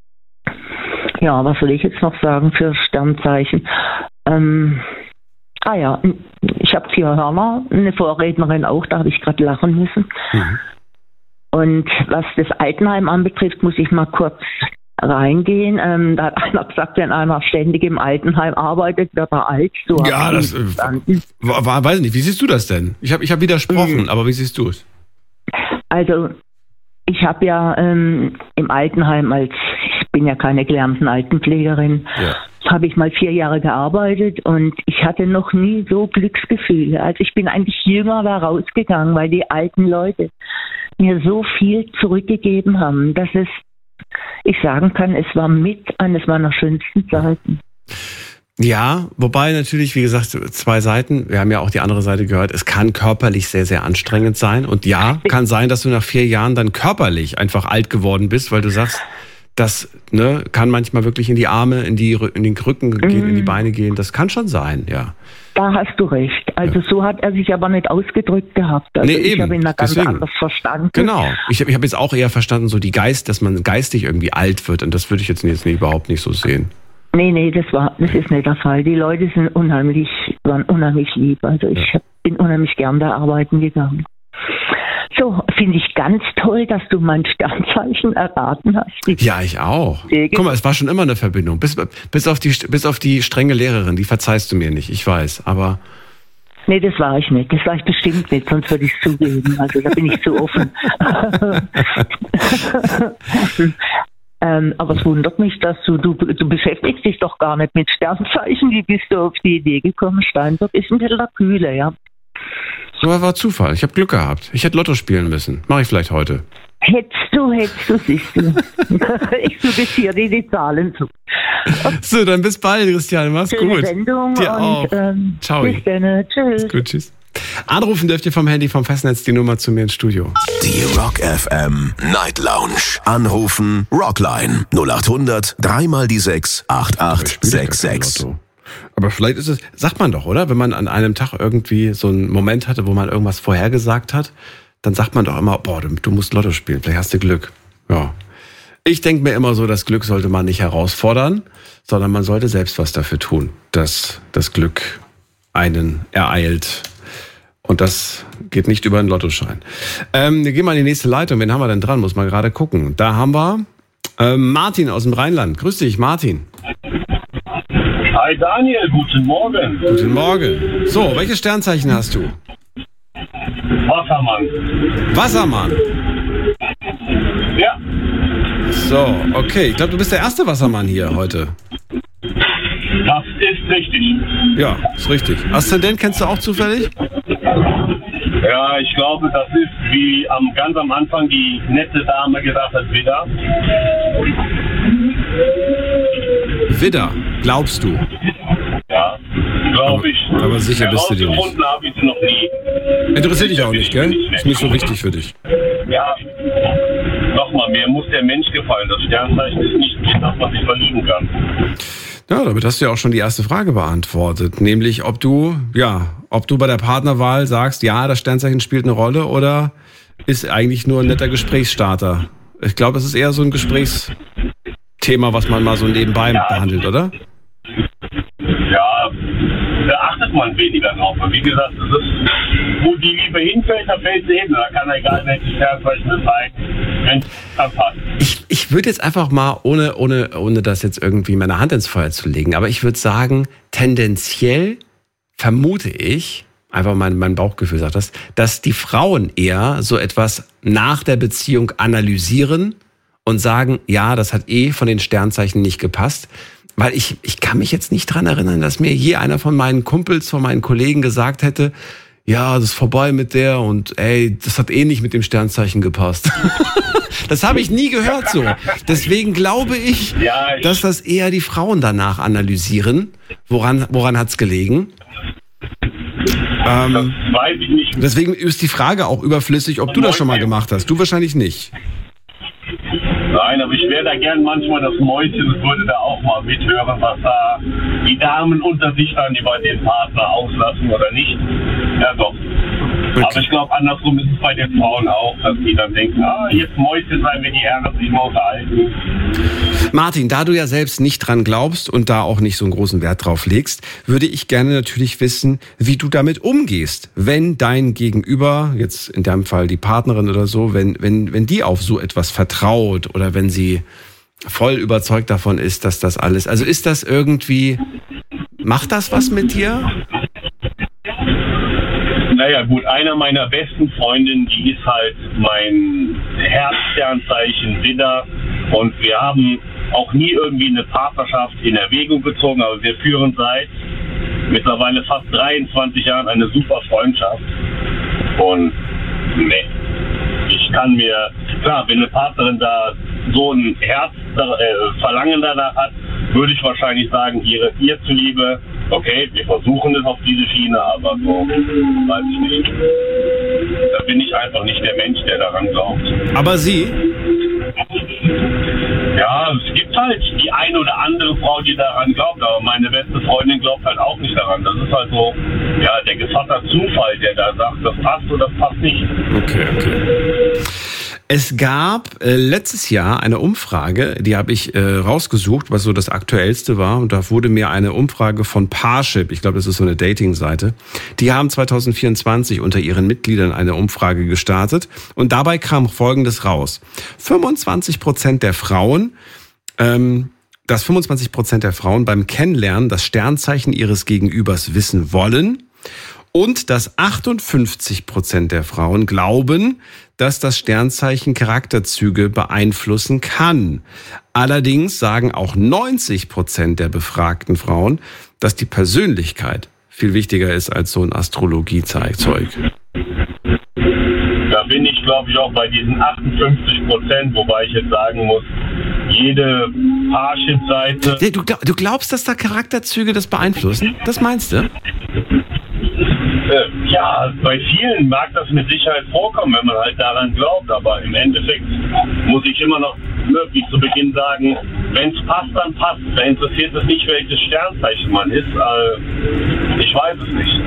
Ja, was soll ich jetzt noch sagen für Sternzeichen? Ähm, ah ja, ich habe vier Hörner, eine Vorrednerin auch, da habe ich gerade lachen müssen. Mhm. Und was das Altenheim anbetrifft, muss ich mal kurz reingehen. Ähm, da hat einer gesagt, wenn einer ständig im Altenheim arbeitet, wird er alt. So ja, das äh, war, war, weiß nicht. Wie siehst du das denn? Ich habe ich hab widersprochen, mhm. aber wie siehst du es? Also, ich habe ja ähm, im Altenheim als, ich bin ja keine gelernten Altenpflegerin, ja. habe ich mal vier Jahre gearbeitet und ich hatte noch nie so Glücksgefühle. Also ich bin eigentlich jünger da rausgegangen, weil die alten Leute mir so viel zurückgegeben haben, dass es ich sagen kann, es war mit eines meiner schönsten Zeiten. Ja, wobei natürlich, wie gesagt, zwei Seiten. Wir haben ja auch die andere Seite gehört. Es kann körperlich sehr, sehr anstrengend sein. Und ja, kann sein, dass du nach vier Jahren dann körperlich einfach alt geworden bist, weil du sagst, das ne, kann manchmal wirklich in die Arme, in, die, in den Rücken gehen, mm. in die Beine gehen. Das kann schon sein, ja. Da hast du recht. Also ja. so hat er sich aber nicht ausgedrückt gehabt. Also nee, ich eben. habe ihn da ganz Deswegen. anders verstanden. Genau. Ich habe ich hab jetzt auch eher verstanden, so die Geist, dass man geistig irgendwie alt wird. Und das würde ich jetzt, jetzt nicht, überhaupt nicht so sehen. Nee, nee, das war, das ist nicht der Fall. Die Leute sind unheimlich, waren unheimlich lieb. Also ich ja. bin unheimlich gern da arbeiten gegangen. So, finde ich ganz toll, dass du mein Sternzeichen erraten hast. Die ja, ich auch. Guck mal, es war schon immer eine Verbindung. Bis, bis, auf die, bis auf die strenge Lehrerin, die verzeihst du mir nicht, ich weiß, aber... Nee, das war ich nicht. Das war ich bestimmt nicht, sonst würde ich es zugeben. Also da bin ich zu offen. ähm, aber es wundert mich, dass du, du, du beschäftigst dich doch gar nicht mit Sternzeichen. Wie bist du auf die Idee gekommen? Steinbock ist ein bisschen der Kühle, ja. Aber war Zufall. Ich habe Glück gehabt. Ich hätte Lotto spielen müssen. Mache ich vielleicht heute. Hättest du, hättest du, siehst du. Ich suggestiere dir die Zahlen zu. Okay. So, dann bis bald, Christiane. Mach's Schöne gut. Sendung Dir und, auch. Ähm, Ciao. Bis dann. Tschüss. Gut, tschüss. Anrufen dürft ihr vom Handy, vom Festnetz die Nummer zu mir ins Studio. Die Rock F M Night Lounge. Anrufen Rockline null acht hundert drei mal die sechs acht acht sechs sechs. Aber vielleicht ist es, sagt man doch, oder? Wenn man an einem Tag irgendwie so einen Moment hatte, wo man irgendwas vorhergesagt hat, dann sagt man doch immer, boah, du, du musst Lotto spielen, vielleicht hast du Glück. Ja. Ich denke mir immer so, das Glück sollte man nicht herausfordern, sondern man sollte selbst was dafür tun, dass das Glück einen ereilt. Und das geht nicht über einen Lottoschein. Ähm, wir gehen mal in die nächste Leitung. Wen haben wir denn dran? Muss man gerade gucken. Da haben wir ähm, Martin aus dem Rheinland. Grüß dich, Martin. Hi Daniel, guten Morgen. Guten Morgen. So, welches Sternzeichen hast du? Wassermann. Wassermann. Ja. So, okay. Ich glaube, du bist der erste Wassermann hier heute. Das ist richtig. Ja, ist richtig. Aszendent kennst du auch zufällig? Ja, ich glaube, das ist, wie am, ganz am Anfang die nette Dame gesagt hat, Widder. Widder, glaubst du? Ja, glaube ich. Aber, aber sicher bist du dir nicht. Herausgefunden habe ich sie noch nie. Interessiert dich auch nicht, gell? Ist nicht so wichtig für dich. Ja, nochmal, mir muss der Mensch gefallen. Das Sternzeichen ist nicht das, was ich verlieben kann. Ja, damit hast du ja auch schon die erste Frage beantwortet, nämlich ob du, ja, ob du bei der Partnerwahl sagst, ja, das Sternzeichen spielt eine Rolle oder ist eigentlich nur ein netter Gesprächsstarter. Ich glaube, es ist eher so ein Gesprächsthema, was man mal so nebenbei ja, behandelt, oder? Ja, da achtet man weniger drauf. Aber wie gesagt, das ist, wo die Liebe hinfällt, da fällt sie hin. Da kann egal welches Sternzeichen es sein, wenn es dann passt. Ich, ich würde jetzt einfach mal, ohne, ohne, ohne das jetzt irgendwie meine Hand ins Feuer zu legen, aber ich würde sagen, tendenziell vermute ich, einfach mein, mein Bauchgefühl sagt das, dass die Frauen eher so etwas nach der Beziehung analysieren und sagen, ja, das hat eh von den Sternzeichen nicht gepasst. Weil ich, ich kann mich jetzt nicht dran erinnern, dass mir je einer von meinen Kumpels, von meinen Kollegen gesagt hätte, ja, das ist vorbei mit der und ey, das hat eh nicht mit dem Sternzeichen gepasst. Das habe ich nie gehört so. Deswegen glaube ich, ja, ich dass das eher die Frauen danach analysieren. Woran, woran hat's gelegen? Ähm, das weiß ich nicht. Deswegen ist die Frage auch überflüssig, ob du das schon mal gemacht hast. Du wahrscheinlich nicht. Nein, aber ich wäre da gern manchmal das Mäuschen und würde da auch mal mithören, was da die Damen unter sich dann über den Partner auslassen oder nicht. Ja doch. Okay. Aber ich glaube, andersrum ist es bei den Frauen auch, dass die dann denken, ah, jetzt Mäuschen, seien wir die Herren, sich mal unterhalten. Martin, da du ja selbst nicht dran glaubst und da auch nicht so einen großen Wert drauf legst, würde ich gerne natürlich wissen, wie du damit umgehst, wenn dein Gegenüber, jetzt in deinem Fall die Partnerin oder so, wenn, wenn, wenn die auf so etwas vertraut oder wenn sie voll überzeugt davon ist, dass das alles, also ist das irgendwie, macht das was mit dir? Naja gut, einer meiner besten Freundinnen, die ist halt mein Herzsternzeichen Widder und wir haben auch nie irgendwie eine Partnerschaft in Erwägung gezogen, aber wir führen seit mittlerweile fast dreiundzwanzig Jahren eine super Freundschaft und nee, ich kann mir, klar, wenn eine Partnerin da so ein Herz, äh, Verlangen danach hat, würde ich wahrscheinlich sagen, ihre, ihr zuliebe, okay, wir versuchen es auf diese Schiene, aber so, weiß ich nicht. Da bin ich einfach nicht der Mensch, der daran glaubt. Aber Sie? Ja, es gibt halt die eine oder andere Frau, die daran glaubt, aber meine beste Freundin glaubt halt auch nicht daran. Das ist halt so, ja, der Gevatter Zufall, der da sagt, das passt oder das passt nicht. Okay, okay. Es gab äh, letztes Jahr eine Umfrage, die habe ich äh, rausgesucht, was so das Aktuellste war. Und da wurde mir eine Umfrage von Parship, ich glaube, das ist so eine Dating-Seite, die haben zwanzig vierundzwanzig unter ihren Mitgliedern eine Umfrage gestartet. Und dabei kam Folgendes raus. fünfundzwanzig Prozent der Frauen, ähm, dass fünfundzwanzig Prozent der Frauen beim Kennenlernen das Sternzeichen ihres Gegenübers wissen wollen. Und dass achtundfünfzig Prozent der Frauen glauben, dass das Sternzeichen Charakterzüge beeinflussen kann. Allerdings sagen auch neunzig Prozent der befragten Frauen, dass die Persönlichkeit viel wichtiger ist als so ein Astrologiezeug. Da bin ich, glaube ich, auch bei diesen achtundfünfzig Prozent, wobei ich jetzt sagen muss, jede Parship-Seite... Du, du glaubst, dass da Charakterzüge das beeinflussen? Das meinst du? Ja, bei vielen mag das mit Sicherheit vorkommen, wenn man halt daran glaubt, aber im Endeffekt muss ich immer noch wirklich zu Beginn sagen, wenn es passt, dann passt. Da interessiert es nicht, welches Sternzeichen man ist. Äh, ich weiß es nicht.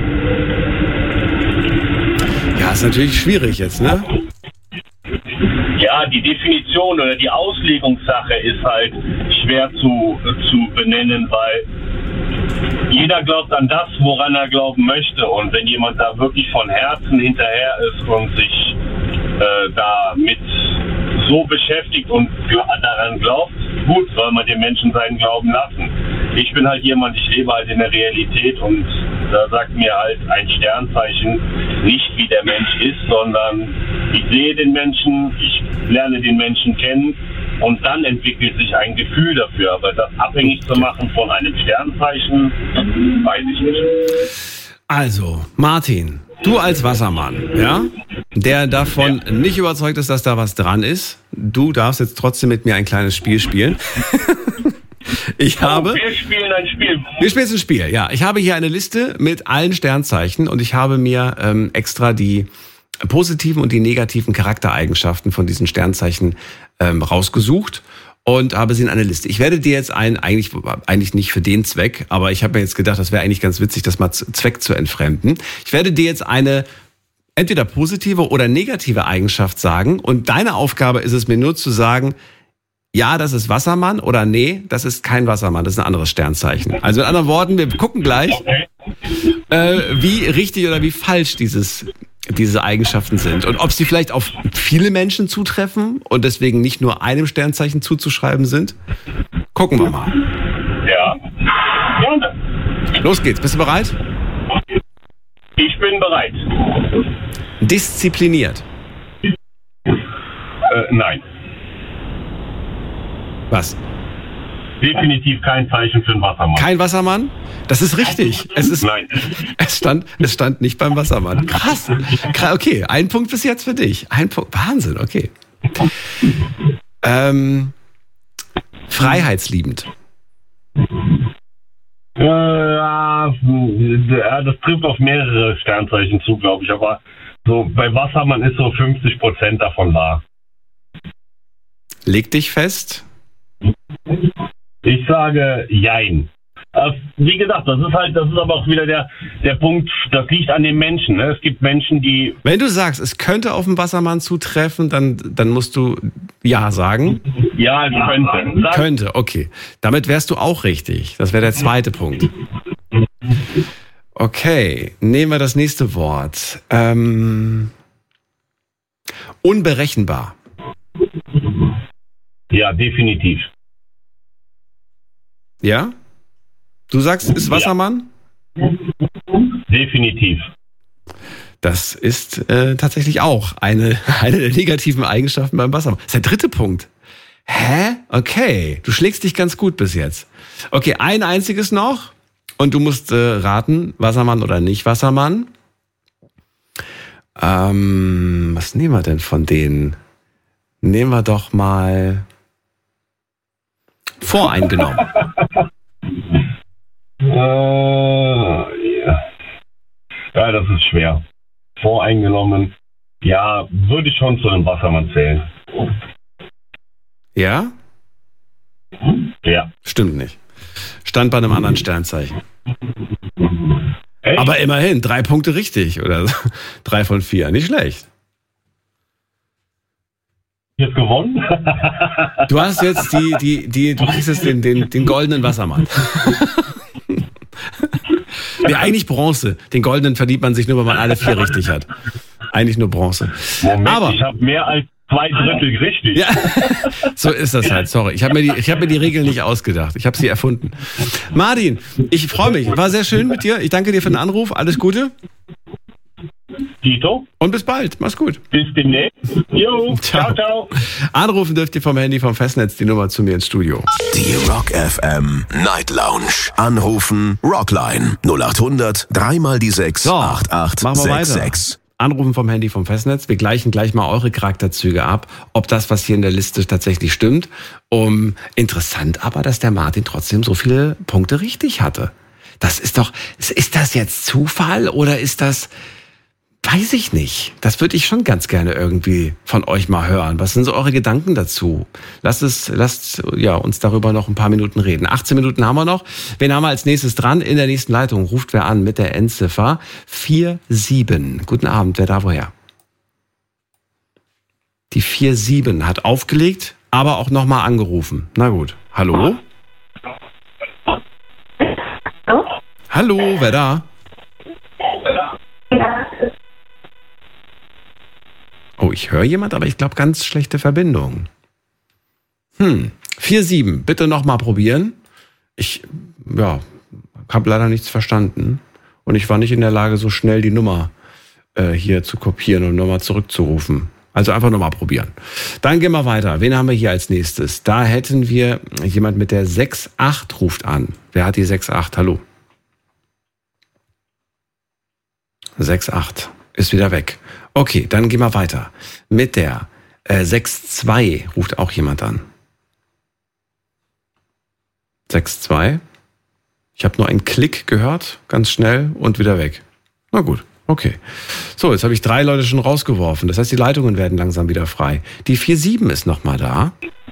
Ja, ist natürlich schwierig jetzt, ne? Ja, die Definition oder die Auslegungssache ist halt schwer zu, zu benennen, weil jeder glaubt an das, woran er glauben möchte. Und wenn jemand da wirklich von Herzen hinterher ist und sich äh, damit so beschäftigt und daran glaubt, gut, soll man den Menschen seinen Glauben lassen. ich bin halt jemand, ich lebe halt in der Realität und da sagt mir halt ein Sternzeichen nicht, wie der Mensch ist, sondern ich sehe den Menschen, ich lerne den Menschen kennen und dann entwickelt sich ein Gefühl dafür. Aber das abhängig zu machen von einem Sternzeichen, weiß ich nicht. Also, Martin, du als Wassermann, ja, der davon ja. nicht überzeugt ist, dass da was dran ist, du darfst jetzt trotzdem mit mir ein kleines Spiel spielen. Ich habe. Oh, wir spielen ein Spiel. Wir spielen ein Spiel, ja. Ich habe hier eine Liste mit allen Sternzeichen und ich habe mir ähm, extra die positiven und die negativen Charaktereigenschaften von diesen Sternzeichen ähm, rausgesucht und habe sie in eine Liste. Ich werde dir jetzt ein, eigentlich, eigentlich nicht für den Zweck, aber ich habe mir jetzt gedacht, das wäre eigentlich ganz witzig, das mal Zweck zu entfremden. Ich werde dir jetzt eine entweder positive oder negative Eigenschaft sagen und deine Aufgabe ist es mir nur zu sagen, ja, das ist Wassermann oder nee, das ist kein Wassermann, das ist ein anderes Sternzeichen. Also mit anderen Worten, wir gucken gleich, äh, wie richtig oder wie falsch dieses, diese Eigenschaften sind und ob sie vielleicht auf viele Menschen zutreffen und deswegen nicht nur einem Sternzeichen zuzuschreiben sind. Gucken wir mal. Ja. Gerne. Los geht's. Bist du bereit? Ich bin bereit. Diszipliniert. Äh, nein. Was? Definitiv kein Zeichen für einen Wassermann. Kein Wassermann? Das ist richtig. Es ist, Nein. Es stand, es stand nicht beim Wassermann. Krass. Okay, ein Punkt bis jetzt für dich. Ein Punkt. Wahnsinn, okay. Ähm, freiheitsliebend. Äh, ja, das trifft auf mehrere Sternzeichen zu, glaube ich. Aber so bei Wassermann ist so fünfzig Prozent davon wahr. Leg dich fest. Ich sage Jein. Wie gesagt, das ist halt, das ist aber auch wieder der, der Punkt, das liegt an den Menschen. Ne? Es gibt Menschen, die... Wenn du sagst, es könnte auf den Wassermann zutreffen, dann, dann musst du Ja sagen. Ja, es könnte. Sag. Könnte, okay. Damit wärst du auch richtig. Das wäre der zweite Punkt. Okay, nehmen wir das nächste Wort. Ähm, unberechenbar. Ja, definitiv. Ja? Du sagst, ist Wassermann? Ja. Definitiv. Das ist äh, tatsächlich auch eine, eine der negativen Eigenschaften beim Wassermann. Das ist der dritte Punkt. Hä? Okay, du schlägst dich ganz gut bis jetzt. Okay, ein einziges noch und du musst äh, raten, Wassermann oder nicht Wassermann. Ähm, was nehmen wir denn von denen? Nehmen wir doch mal voreingenommen. äh, ja. ja, das ist schwer. Voreingenommen, ja, würde ich schon zu einem Wassermann zählen. Ja? Ja. Stimmt nicht. Stand bei einem anderen Sternzeichen. Echt? Aber immerhin, drei Punkte richtig. Oder drei von vier. Nicht schlecht. Jetzt gewonnen? Du hast jetzt die, die, die, du kriegst jetzt den, den, den goldenen Wassermann. Nee, eigentlich Bronze. Den goldenen verdient man sich nur, wenn man alle vier richtig hat. Eigentlich nur Bronze. Moment, aber ich habe mehr als zwei Drittel richtig. Ja, so ist das halt. Sorry, ich habe mir die, ich habe mir die Regeln nicht ausgedacht. Ich habe sie erfunden. Martin, ich freue mich. War sehr schön mit dir. Ich danke dir für den Anruf. Alles Gute. Tito. Und bis bald. Mach's gut. Bis demnächst. Jo. Ciao, ciao. Anrufen dürft ihr vom Handy vom Festnetz die Nummer zu mir ins Studio. Die Rock F M Night Lounge. Anrufen Rockline null acht hundert drei mal die sechs So, acht acht machen wir sechs weiter. sechs. Anrufen vom Handy vom Festnetz. Wir gleichen gleich mal eure Charakterzüge ab, ob das, was hier in der Liste tatsächlich stimmt. Um, interessant aber, dass der Martin trotzdem so viele Punkte richtig hatte. Das ist doch, ist das jetzt Zufall oder ist das, weiß ich nicht. Das würde ich schon ganz gerne irgendwie von euch mal hören. Was sind so eure Gedanken dazu? Lasst es, lasst ja, uns darüber noch ein paar Minuten reden. achtzehn Minuten haben wir noch. Wen haben wir als nächstes dran? In der nächsten Leitung ruft wer an mit der Endziffer vier sieben. Guten Abend, wer da woher? Die vier sieben hat aufgelegt, aber auch nochmal angerufen. Na gut. Hallo? Hallo? Hallo, wer da? Ja. Oh, ich höre jemand, aber ich glaube, ganz schlechte Verbindung. Hm, vier sieben, bitte nochmal probieren. Ich ja, habe leider nichts verstanden. Und ich war nicht in der Lage, so schnell die Nummer äh, hier zu kopieren und nochmal zurückzurufen. Also einfach nochmal probieren. Dann gehen wir weiter. Wen haben wir hier als nächstes? Da hätten wir jemand mit der sechs acht ruft an. Wer hat die sechs acht? Hallo. sechs acht ist wieder weg. Okay, dann gehen wir weiter. Mit der äh, sechs zwei ruft auch jemand an. sechs zwei. Ich habe nur einen Klick gehört, ganz schnell und wieder weg. Na gut, okay. So, jetzt habe ich drei Leute schon rausgeworfen. Das heißt, die Leitungen werden langsam wieder frei. Die vier sieben ist nochmal da.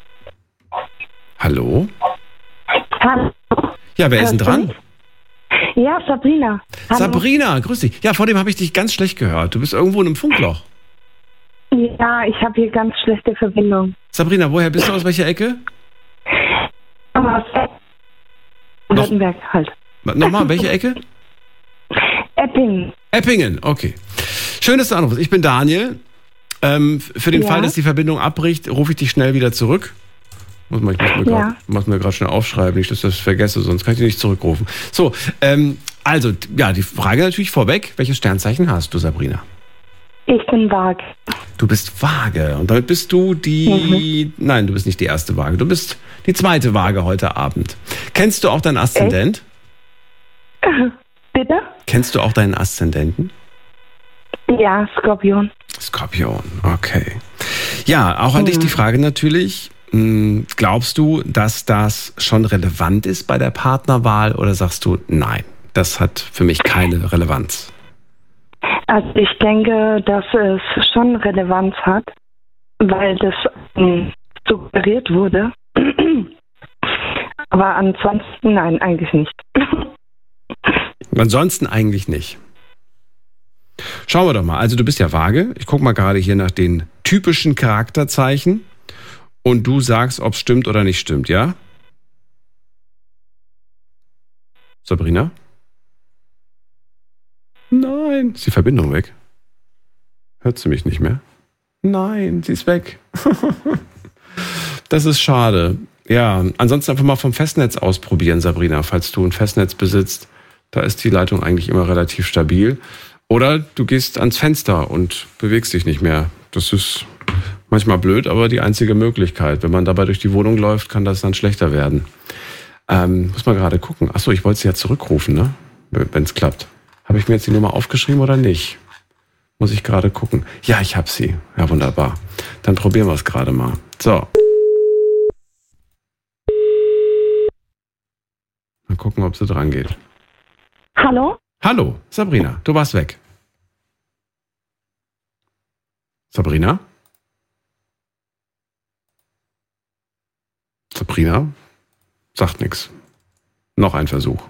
Hallo? Hallo. Ja, wer ist denn dran? Ja, Sabrina. Hallo. Sabrina, grüß dich. Ja, vor dem habe ich dich ganz schlecht gehört. Du bist irgendwo in einem Funkloch. Ja, ich habe hier ganz schlechte Verbindung. Sabrina, woher bist du? Aus welcher Ecke? Aus Württemberg halt. Nochmal, welche Ecke? Eppingen. Eppingen, okay. Schön, dass du anrufst. Ich bin Daniel. Ähm, für den Ja. Fall, dass die Verbindung abbricht, rufe ich dich schnell wieder zurück. Muss mal, ich muss mir Ja. grad, muss mir gerade schnell aufschreiben, nicht, dass ich das vergesse, sonst kann ich dich nicht zurückrufen. So, ähm, also, ja, die Frage natürlich vorweg. Welches Sternzeichen hast du, Sabrina? Ich bin Waage. Du bist Waage. Und damit bist du die... Mhm. Nein, du bist nicht die erste Waage. Du bist die zweite Waage heute Abend. Kennst du auch deinen Aszendent? Bitte? Kennst du auch deinen Aszendenten? Ja, Skorpion. Skorpion, okay. Ja, auch an dich die Frage natürlich. mh, Glaubst du, dass das schon relevant ist bei der Partnerwahl oder sagst du, nein, das hat für mich keine Relevanz? Also ich denke, dass es schon Relevanz hat, weil das ähm, suggeriert wurde. Aber ansonsten nein, eigentlich nicht. Ansonsten eigentlich nicht. Schauen wir doch mal. Also du bist ja Waage. Ich gucke mal gerade hier nach den typischen Charakterzeichen und du sagst, ob es stimmt oder nicht stimmt, ja? Sabrina? Nein. Ist die Verbindung weg? Hört sie mich nicht mehr? Nein, sie ist weg. Das ist schade. Ja, ansonsten einfach mal vom Festnetz ausprobieren, Sabrina, falls du ein Festnetz besitzt. Da ist die Leitung eigentlich immer relativ stabil. Oder du gehst ans Fenster und bewegst dich nicht mehr. Das ist manchmal blöd, aber die einzige Möglichkeit. Wenn man dabei durch die Wohnung läuft, kann das dann schlechter werden. Ähm, muss man gerade gucken. Achso, ich wollte sie ja zurückrufen, ne? Wenn es klappt. Habe ich mir jetzt die Nummer aufgeschrieben oder nicht? Muss ich gerade gucken. Ja, ich habe sie. Ja, wunderbar. Dann probieren wir es gerade mal. So. Mal gucken, ob sie dran geht. Hallo? Hallo, Sabrina, du warst weg. Sabrina? Sabrina? Sagt nichts. Noch ein Versuch.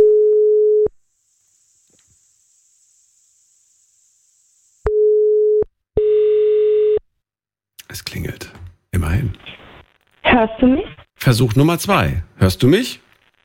Es klingelt. Immerhin. Hörst du mich? Versuch Nummer zwei. Hörst du mich?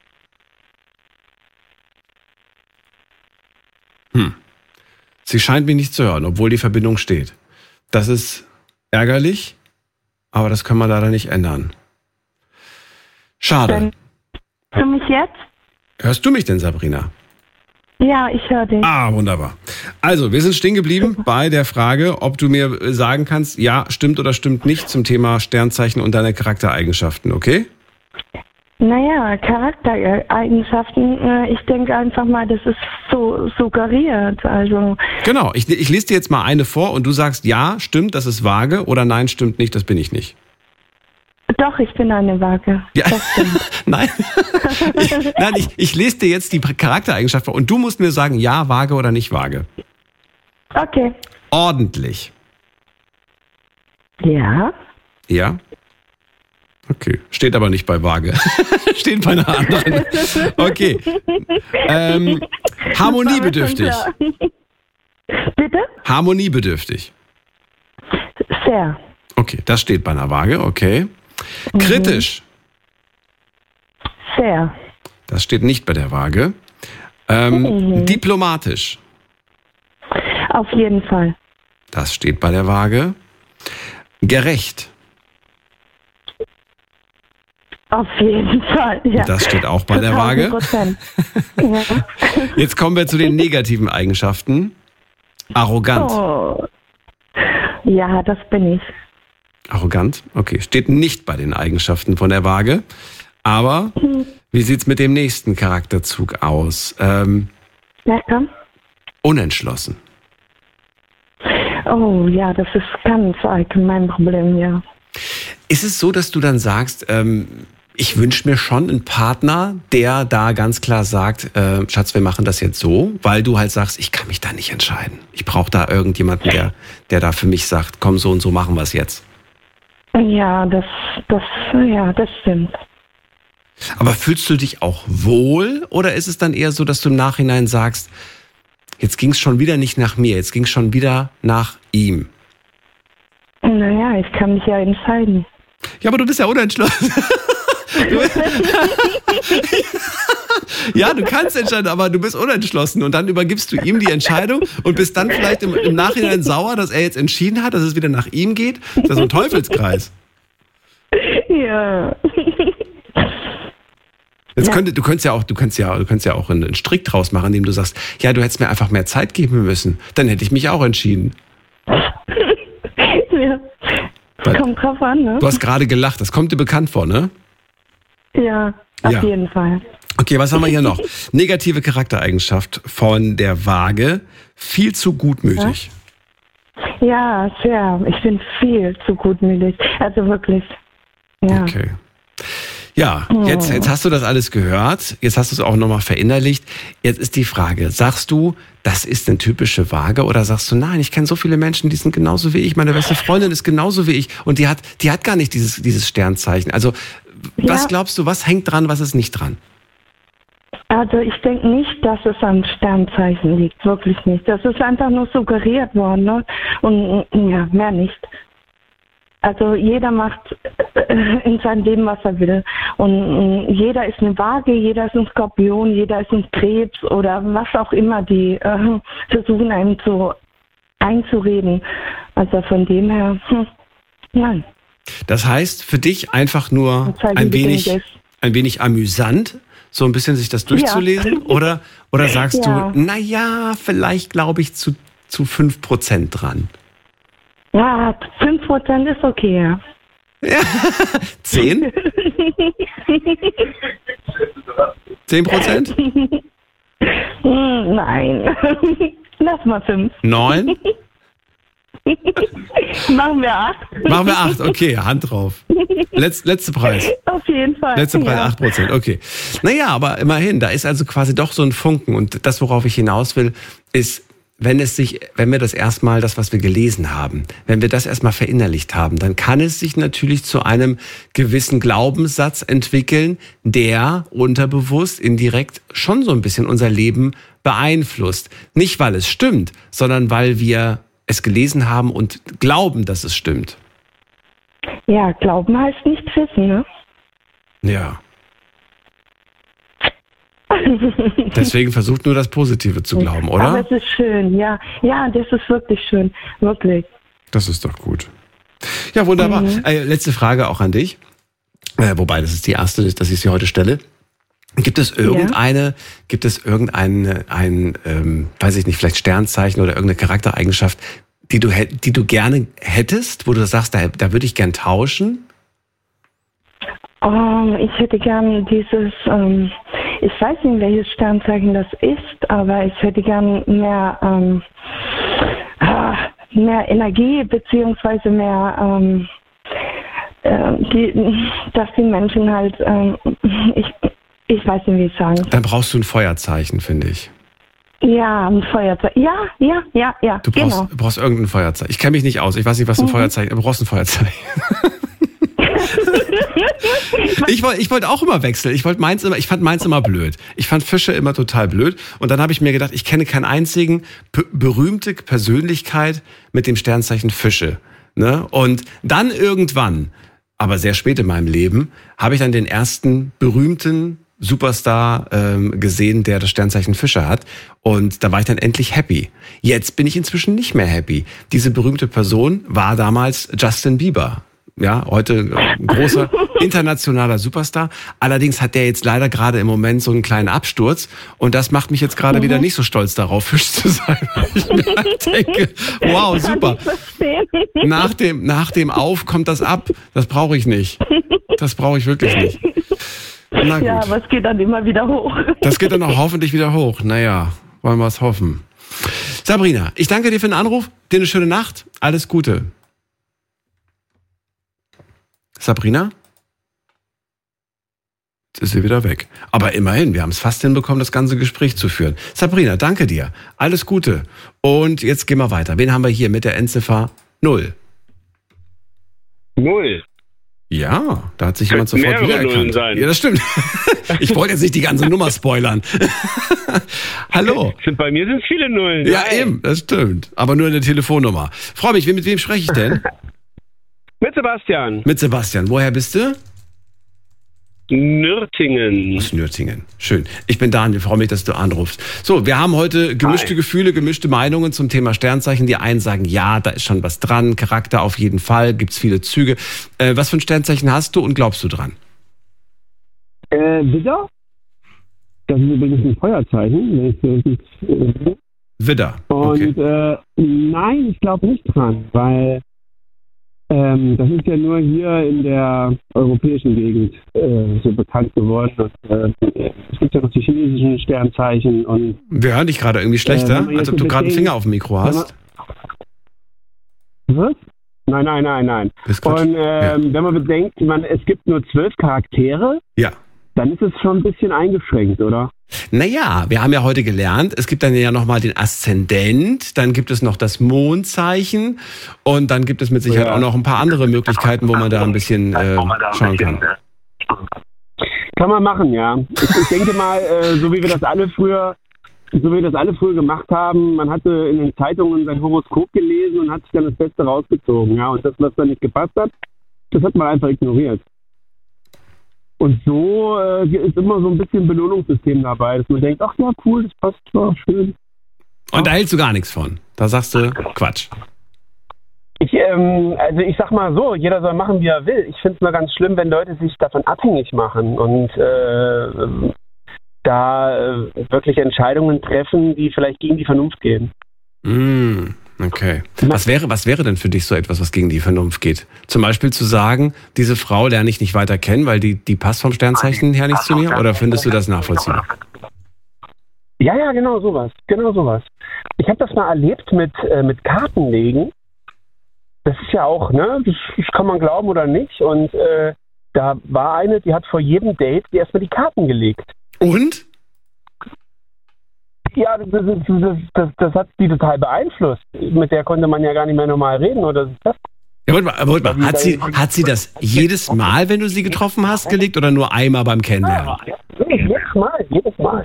Hm. Sie scheint mich nicht zu hören, obwohl die Verbindung steht. Das ist ärgerlich, aber das können wir leider nicht ändern. Schade. Dann hörst du mich jetzt? Hörst du mich denn, Sabrina? Ja, ich höre dich. Ah, wunderbar. Also, wir sind stehen geblieben bei der Frage, ob du mir sagen kannst, ja, stimmt oder stimmt nicht zum Thema Sternzeichen und deine Charaktereigenschaften, okay? Naja, Charaktereigenschaften, äh, ich denke einfach mal, das ist so suggeriert. Also Genau, ich, ich lese dir jetzt mal eine vor und du sagst, ja, stimmt, das ist Waage oder nein, stimmt nicht, das bin ich nicht. doch, ich bin eine Waage. Ja. Das stimmt. Nein, ich, nein ich, ich lese dir jetzt die Charaktereigenschaften vor und du musst mir sagen, ja, Waage oder nicht Waage. Okay. Ordentlich. Ja. Ja? Okay, steht aber nicht bei Waage. Steht bei einer anderen. Okay. Ähm, harmoniebedürftig. Bitte? Harmoniebedürftig. Sehr. Okay, das steht bei einer Waage, okay. Kritisch. Sehr. Das steht nicht bei der Waage. Ähm, Mhm. Diplomatisch. Auf jeden Fall. Das steht bei der Waage. Gerecht. Auf jeden Fall, ja. Das steht auch bei der Waage. Ja. Jetzt kommen wir zu den negativen Eigenschaften. Arrogant. Oh. Ja, das bin ich. Arrogant? Okay, steht nicht bei den Eigenschaften von der Waage. Aber wie sieht's mit dem nächsten Charakterzug aus? Ähm, Ja, komm. unentschlossen. Oh ja, das ist ganz allgemein Problem, ja. Ist es so, dass du dann sagst, ähm, ich wünsche mir schon einen Partner, der da ganz klar sagt, äh, Schatz, wir machen das jetzt so, weil du halt sagst, ich kann mich da nicht entscheiden. Ich brauche da irgendjemanden, der, der da für mich sagt, komm, so und so machen wir es jetzt. Ja, das, das, ja, das stimmt. Aber fühlst du dich auch wohl oder ist es dann eher so, dass du im Nachhinein sagst, jetzt ging es schon wieder nicht nach mir, jetzt ging es schon wieder nach ihm? Naja, ich kann mich ja entscheiden. Ja, aber du bist ja unentschlossen. Du, ja, du kannst entscheiden, aber du bist unentschlossen und dann übergibst du ihm die Entscheidung und bist dann vielleicht im, im Nachhinein sauer, dass er jetzt entschieden hat, dass es wieder nach ihm geht. Das ist ja so ein Teufelskreis. Ja. Jetzt könnte, du könntest ja auch, du könntest ja, du könntest ja auch einen Strick draus machen, indem du sagst, ja, du hättest mir einfach mehr Zeit geben müssen. Dann hätte ich mich auch entschieden. Ja. Kommt drauf an, ne? Du hast gerade gelacht, das kommt dir bekannt vor, ne? Ja, auf Ja. jeden Fall. Okay, was haben wir hier noch? Negative Charaktereigenschaft von der Waage, viel zu gutmütig. Ja, sehr. Ich bin viel zu gutmütig. Also wirklich. Ja. Okay. Ja, jetzt, jetzt hast du das alles gehört, jetzt hast du es auch nochmal verinnerlicht. Jetzt ist die Frage, sagst du, das ist eine typische Waage oder sagst du, nein, ich kenne so viele Menschen, die sind genauso wie ich, meine beste Freundin ist genauso wie ich und die hat, die hat gar nicht dieses, dieses Sternzeichen. Also was Ja. glaubst du, was hängt dran, was ist nicht dran? Also ich denke nicht, dass es am Sternzeichen liegt. Wirklich nicht. Das ist einfach nur suggeriert worden. Ne? Und ja, mehr nicht. Also jeder macht äh, in seinem Leben, was er will. Und äh, jeder ist eine Waage, jeder ist ein Skorpion, jeder ist ein Krebs oder was auch immer, die äh, versuchen einem zu einzureden. Also von dem her, hm, nein. Das heißt, für dich einfach nur Das heißt, ein wie wenig, denke ein wenig amüsant, so ein bisschen sich das durchzulesen? Ja. Oder, oder sagst Ja. du, naja, vielleicht glaube ich zu, zu fünf Prozent dran? Ja, fünf Prozent ist okay, ja. Zehn? Zehn Prozent? Hm, Nein. Lass mal fünf. Neun? Machen wir acht. Machen wir acht, okay, Hand drauf. Letz, letzte Preis. Auf jeden Fall. Letzte Preis, ja. acht Prozent, okay. Naja, aber immerhin, da ist also quasi doch so ein Funken. Und das, worauf ich hinaus will, ist, wenn es sich, wenn wir das erstmal, das, was wir gelesen haben, wenn wir das erstmal verinnerlicht haben, dann kann es sich natürlich zu einem gewissen Glaubenssatz entwickeln, der unterbewusst, indirekt schon so ein bisschen unser Leben beeinflusst. Nicht, weil es stimmt, sondern weil wir es gelesen haben und glauben, dass es stimmt. Ja, glauben heißt nicht wissen, ne? Ja. Deswegen versucht nur das Positive zu glauben, oder? Aber es ist schön, ja. Ja, das ist wirklich schön. Wirklich. Das ist doch gut. Ja, wunderbar. Mhm. Äh, letzte Frage auch an dich. Äh, wobei, das ist die erste, dass ich sie heute stelle. Gibt es irgendeine, ja. gibt es irgendeine, ein, ähm, weiß ich nicht, vielleicht Sternzeichen oder irgendeine Charaktereigenschaft, die du, die du gerne hättest, wo du sagst, da, da würde ich gern tauschen? Um, ich hätte gern dieses, ähm, ich weiß nicht, welches Sternzeichen das ist, aber ich hätte gern mehr, ähm, mehr Energie, beziehungsweise mehr, ähm, äh, die, dass die Menschen halt, ähm, ich, ich weiß nicht, wie ich sagen. Dann brauchst du ein Feuerzeichen, finde ich. Ja, ein Feuerzeichen. Ja, ja, ja, ja. Du brauchst, genau. du brauchst irgendein Feuerzeichen. Ich kenne mich nicht aus. Ich weiß nicht, was ein mhm. Feuerzeichen ist. Du brauchst ein Feuerzeichen. ich wollte ich wollt auch immer wechseln. Ich wollte meins immer, ich fand meins immer blöd. Ich fand Fische immer total blöd. Und dann habe ich mir gedacht, ich kenne keinen einzigen p- berühmte Persönlichkeit mit dem Sternzeichen Fische. Ne? Und dann irgendwann, aber sehr spät in meinem Leben, habe ich dann den ersten berühmten Superstar ähm, gesehen, der das Sternzeichen Fische hat. Und da war ich dann endlich happy. Jetzt bin ich inzwischen nicht mehr happy. Diese berühmte Person war damals Justin Bieber. ja, heute ein großer internationaler Superstar. Allerdings hat der jetzt leider gerade im Moment so einen kleinen Absturz und das macht mich jetzt gerade mhm. wieder nicht so stolz darauf, Fisch zu sein. Ich mir halt denke, wow, super. Nach dem, nach dem Auf kommt das ab. Das brauche ich nicht. Das brauche ich wirklich nicht. Na gut. Ja, aber es geht dann immer wieder hoch. Das geht dann auch hoffentlich wieder hoch. Naja, wollen wir es hoffen. Sabrina, ich danke dir für den Anruf. Dir eine schöne Nacht. Alles Gute. Sabrina? Jetzt ist sie wieder weg. Aber immerhin, wir haben es fast hinbekommen, das ganze Gespräch zu führen. Sabrina, danke dir. Alles Gute. Und jetzt gehen wir weiter. Wen haben wir hier mit der Endziffer null? Null. Ja, da hat sich jemand sofort wiedererkannt. Sein. Ja, das stimmt. Ich wollte jetzt nicht die ganze Nummer spoilern. Hallo. Bei mir sind es viele Nullen. Ja, Nein. eben, das stimmt. Aber nur eine Telefonnummer. Freue mich, mit wem spreche ich denn? Mit Sebastian. Mit Sebastian. Woher bist du? Nürtingen. Aus Nürtingen. Schön. Ich bin Daniel, freue mich, dass du anrufst. So, wir haben heute gemischte Hi. Gefühle, gemischte Meinungen zum Thema Sternzeichen. Die einen sagen, ja, da ist schon was dran, Charakter auf jeden Fall, gibt's viele Züge. Äh, was für ein Sternzeichen hast du und glaubst du dran? Äh, Widder? Das ist übrigens ein Feuerzeichen. Äh, Widder. Und okay. äh, nein, ich glaube nicht dran, weil Ähm, das ist ja nur hier in der europäischen Gegend äh, so bekannt geworden. Und, äh, es gibt ja noch die chinesischen Sternzeichen. Und wir hören dich gerade irgendwie schlechter, äh, als ob du gerade einen Finger auf dem Mikro hast. Was? Nein, nein, nein, nein. Und ähm, ja. wenn man bedenkt, man, es gibt nur zwölf Charaktere, ja. dann ist es schon ein bisschen eingeschränkt, oder? Naja, wir haben ja heute gelernt, es gibt dann ja nochmal den Aszendent, dann gibt es noch das Mondzeichen und dann gibt es mit Sicherheit ja. auch noch ein paar andere Möglichkeiten, wo man da ein bisschen äh, schauen kann. Kann man machen, ja. Ich, ich denke mal, äh, so wie wir das alle früher, so wie wir das alle früher gemacht haben, man hatte in den Zeitungen sein Horoskop gelesen und hat sich dann das Beste rausgezogen, ja. Und das, was dann nicht gepasst hat, das hat man einfach ignoriert. Und so äh, ist immer so ein bisschen Belohnungssystem dabei, dass man denkt, ach ja, cool, das passt, war schön. Und da hältst du gar nichts von. Da sagst du Quatsch. Ich, ähm, also ich sag mal so, jeder soll machen, wie er will. Ich finde es mal ganz schlimm, wenn Leute sich davon abhängig machen und äh, da äh, wirklich Entscheidungen treffen, die vielleicht gegen die Vernunft gehen. Mm. Okay. Was wäre, was wäre denn für dich so etwas, was gegen die Vernunft geht? Zum Beispiel zu sagen, diese Frau lerne ich nicht weiter kennen, weil die, die passt vom Sternzeichen her nicht zu mir? Oder findest du das nachvollziehbar? Ja, ja, genau sowas. Genau sowas. Ich habe das mal erlebt mit, äh, mit Kartenlegen. Das ist ja auch, ne, das, das kann man glauben oder nicht. Und äh, da war eine, die hat vor jedem Date die erstmal die Karten gelegt. Und? Ja, das, das, das, das hat die total beeinflusst. Mit der konnte man ja gar nicht mehr normal reden, oder ist das? Ja, warte mal, warte mal. Hat sie, hat sie das jedes Mal, wenn du sie getroffen hast, gelegt oder nur einmal beim Kennenlernen? Ja, jedes Mal, jedes Mal.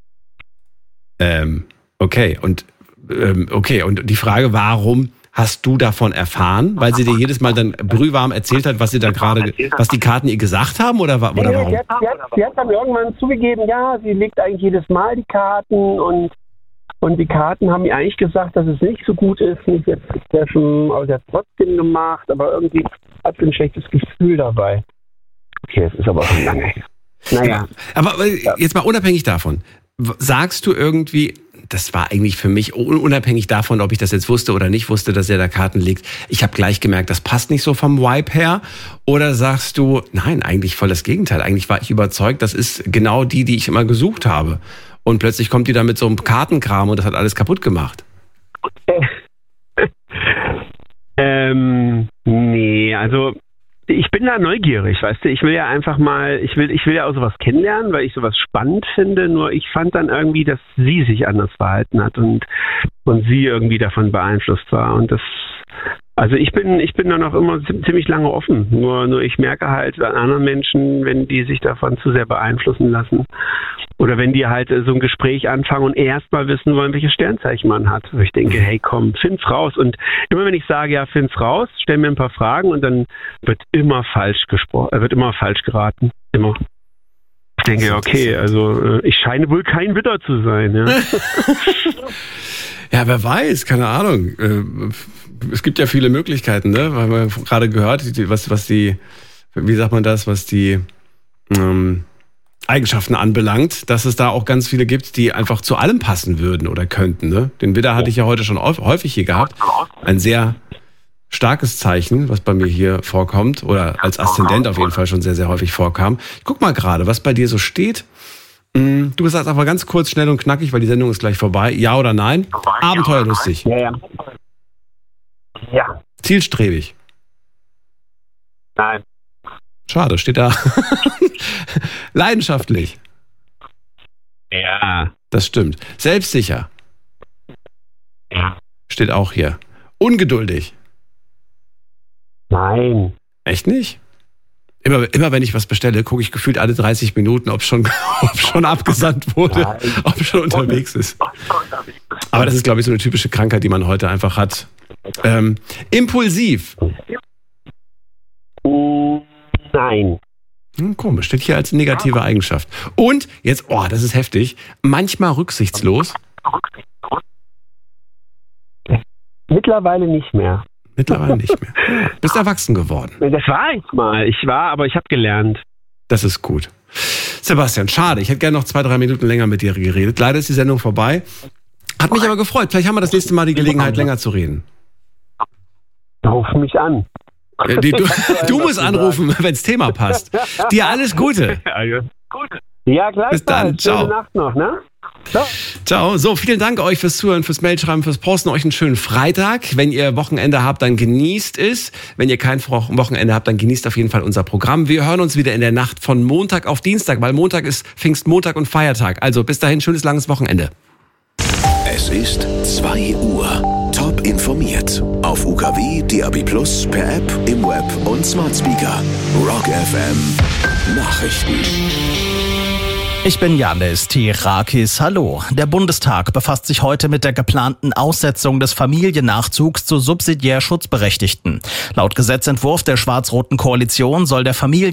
Ähm, okay, und ähm, okay, und die Frage, warum hast du davon erfahren? Weil sie dir jedes Mal dann brühwarm erzählt hat, was sie da gerade, was die Karten ihr gesagt haben, oder, oder nee, warum? Sie hat, sie, hat, sie hat dann irgendwann zugegeben, ja, sie legt eigentlich jedes Mal die Karten und, und die Karten haben ihr eigentlich gesagt, dass es nicht so gut ist. Und jetzt ist ja schon, aber sie hat trotzdem gemacht, aber irgendwie hat sie ein schlechtes Gefühl dabei. Okay, es ist aber schon lange her. Naja. Aber jetzt mal unabhängig davon, sagst du irgendwie, das war eigentlich für mich unabhängig davon, ob ich das jetzt wusste oder nicht wusste, dass er da Karten legt. Ich habe gleich gemerkt, das passt nicht so vom Vibe her. Oder sagst du, nein, eigentlich voll das Gegenteil. Eigentlich war ich überzeugt, das ist genau die, die ich immer gesucht habe. Und plötzlich kommt die da mit so einem Kartenkram und das hat alles kaputt gemacht. ähm, nee, also ich bin da neugierig, weißt du, ich will ja einfach mal, ich will, ich will ja auch sowas kennenlernen, weil ich sowas spannend finde, nur ich fand dann irgendwie, dass sie sich anders verhalten hat und, und sie irgendwie davon beeinflusst war und das, also ich bin, ich bin da noch immer ziemlich lange offen, nur, nur ich merke halt an anderen Menschen, wenn die sich davon zu sehr beeinflussen lassen oder wenn die halt so ein Gespräch anfangen und erst mal wissen wollen, welches Sternzeichen man hat. Also ich denke, hey komm, find's raus. Und immer wenn ich sage, ja, find's raus, stell mir ein paar Fragen und dann wird immer falsch gesprochen, wird immer falsch geraten. Immer. Ich denke, okay, also ich scheine wohl kein Widder zu sein. Ja, ja wer weiß, keine Ahnung. es gibt ja viele Möglichkeiten, ne? Weil man gerade gehört, was, was die, wie sagt man das, was die ähm, Eigenschaften anbelangt, dass es da auch ganz viele gibt, die einfach zu allem passen würden oder könnten. Ne? Den Widder hatte ich ja heute schon häufig hier gehabt. Ein sehr starkes Zeichen, was bei mir hier vorkommt oder als Aszendent auf jeden Fall schon sehr, sehr häufig vorkam. Ich guck mal gerade, was bei dir so steht. Du sagst aber ganz kurz, schnell und knackig, weil die Sendung ist gleich vorbei. Ja oder nein? Abenteuerlustig. Ja, ja. Ja. Zielstrebig. Nein. Schade, steht da. Leidenschaftlich. Ja. Das stimmt. Selbstsicher. Ja. Steht auch hier. Ungeduldig. Nein. Echt nicht? Immer, immer wenn ich was bestelle, gucke ich gefühlt alle dreißig Minuten, ob schon, ob schon abgesandt wurde, Nein. ob schon unterwegs ist. Aber das ist, glaube ich, so eine typische Krankheit, die man heute einfach hat. Ähm, impulsiv. Nein. Hm, komisch, steht hier als negative Eigenschaft. Und, jetzt, oh, das ist heftig, manchmal rücksichtslos. Mittlerweile nicht mehr. Mittlerweile nicht mehr. Ja, bist erwachsen geworden. Das war ich mal. Ich war, aber ich habe gelernt. Das ist gut. Sebastian, schade. Ich hätte gerne noch zwei, drei Minuten länger mit dir geredet. Leider ist die Sendung vorbei. Hat mich aber gefreut. Vielleicht haben wir das nächste Mal die Gelegenheit, länger zu reden. Ruf mich an. Die, du, du musst anrufen, wenn das Thema passt. Dir alles Gute. Ja, gleich. Bis dann. Ciao. Gute Nacht noch, ne? Ciao. Ciao. So, vielen Dank euch fürs Zuhören, fürs Mailschreiben, fürs Posten. Euch einen schönen Freitag. Wenn ihr Wochenende habt, dann genießt es. Wenn ihr kein Wochenende habt, dann genießt auf jeden Fall unser Programm. Wir hören uns wieder in der Nacht von Montag auf Dienstag, weil Montag ist Pfingstmontag und Feiertag. Also bis dahin, schönes langes Wochenende. Es ist zwei Uhr. Top informiert. Auf U K W, D A B Plus, per App, im Web und Smart Speaker. Rock F M. Nachrichten. Ich bin Janis Tirakis. Hallo. Der Bundestag befasst sich heute mit der geplanten Aussetzung des Familiennachzugs zu subsidiär Schutzberechtigten. Laut Gesetzentwurf der schwarz-roten Koalition soll der Familien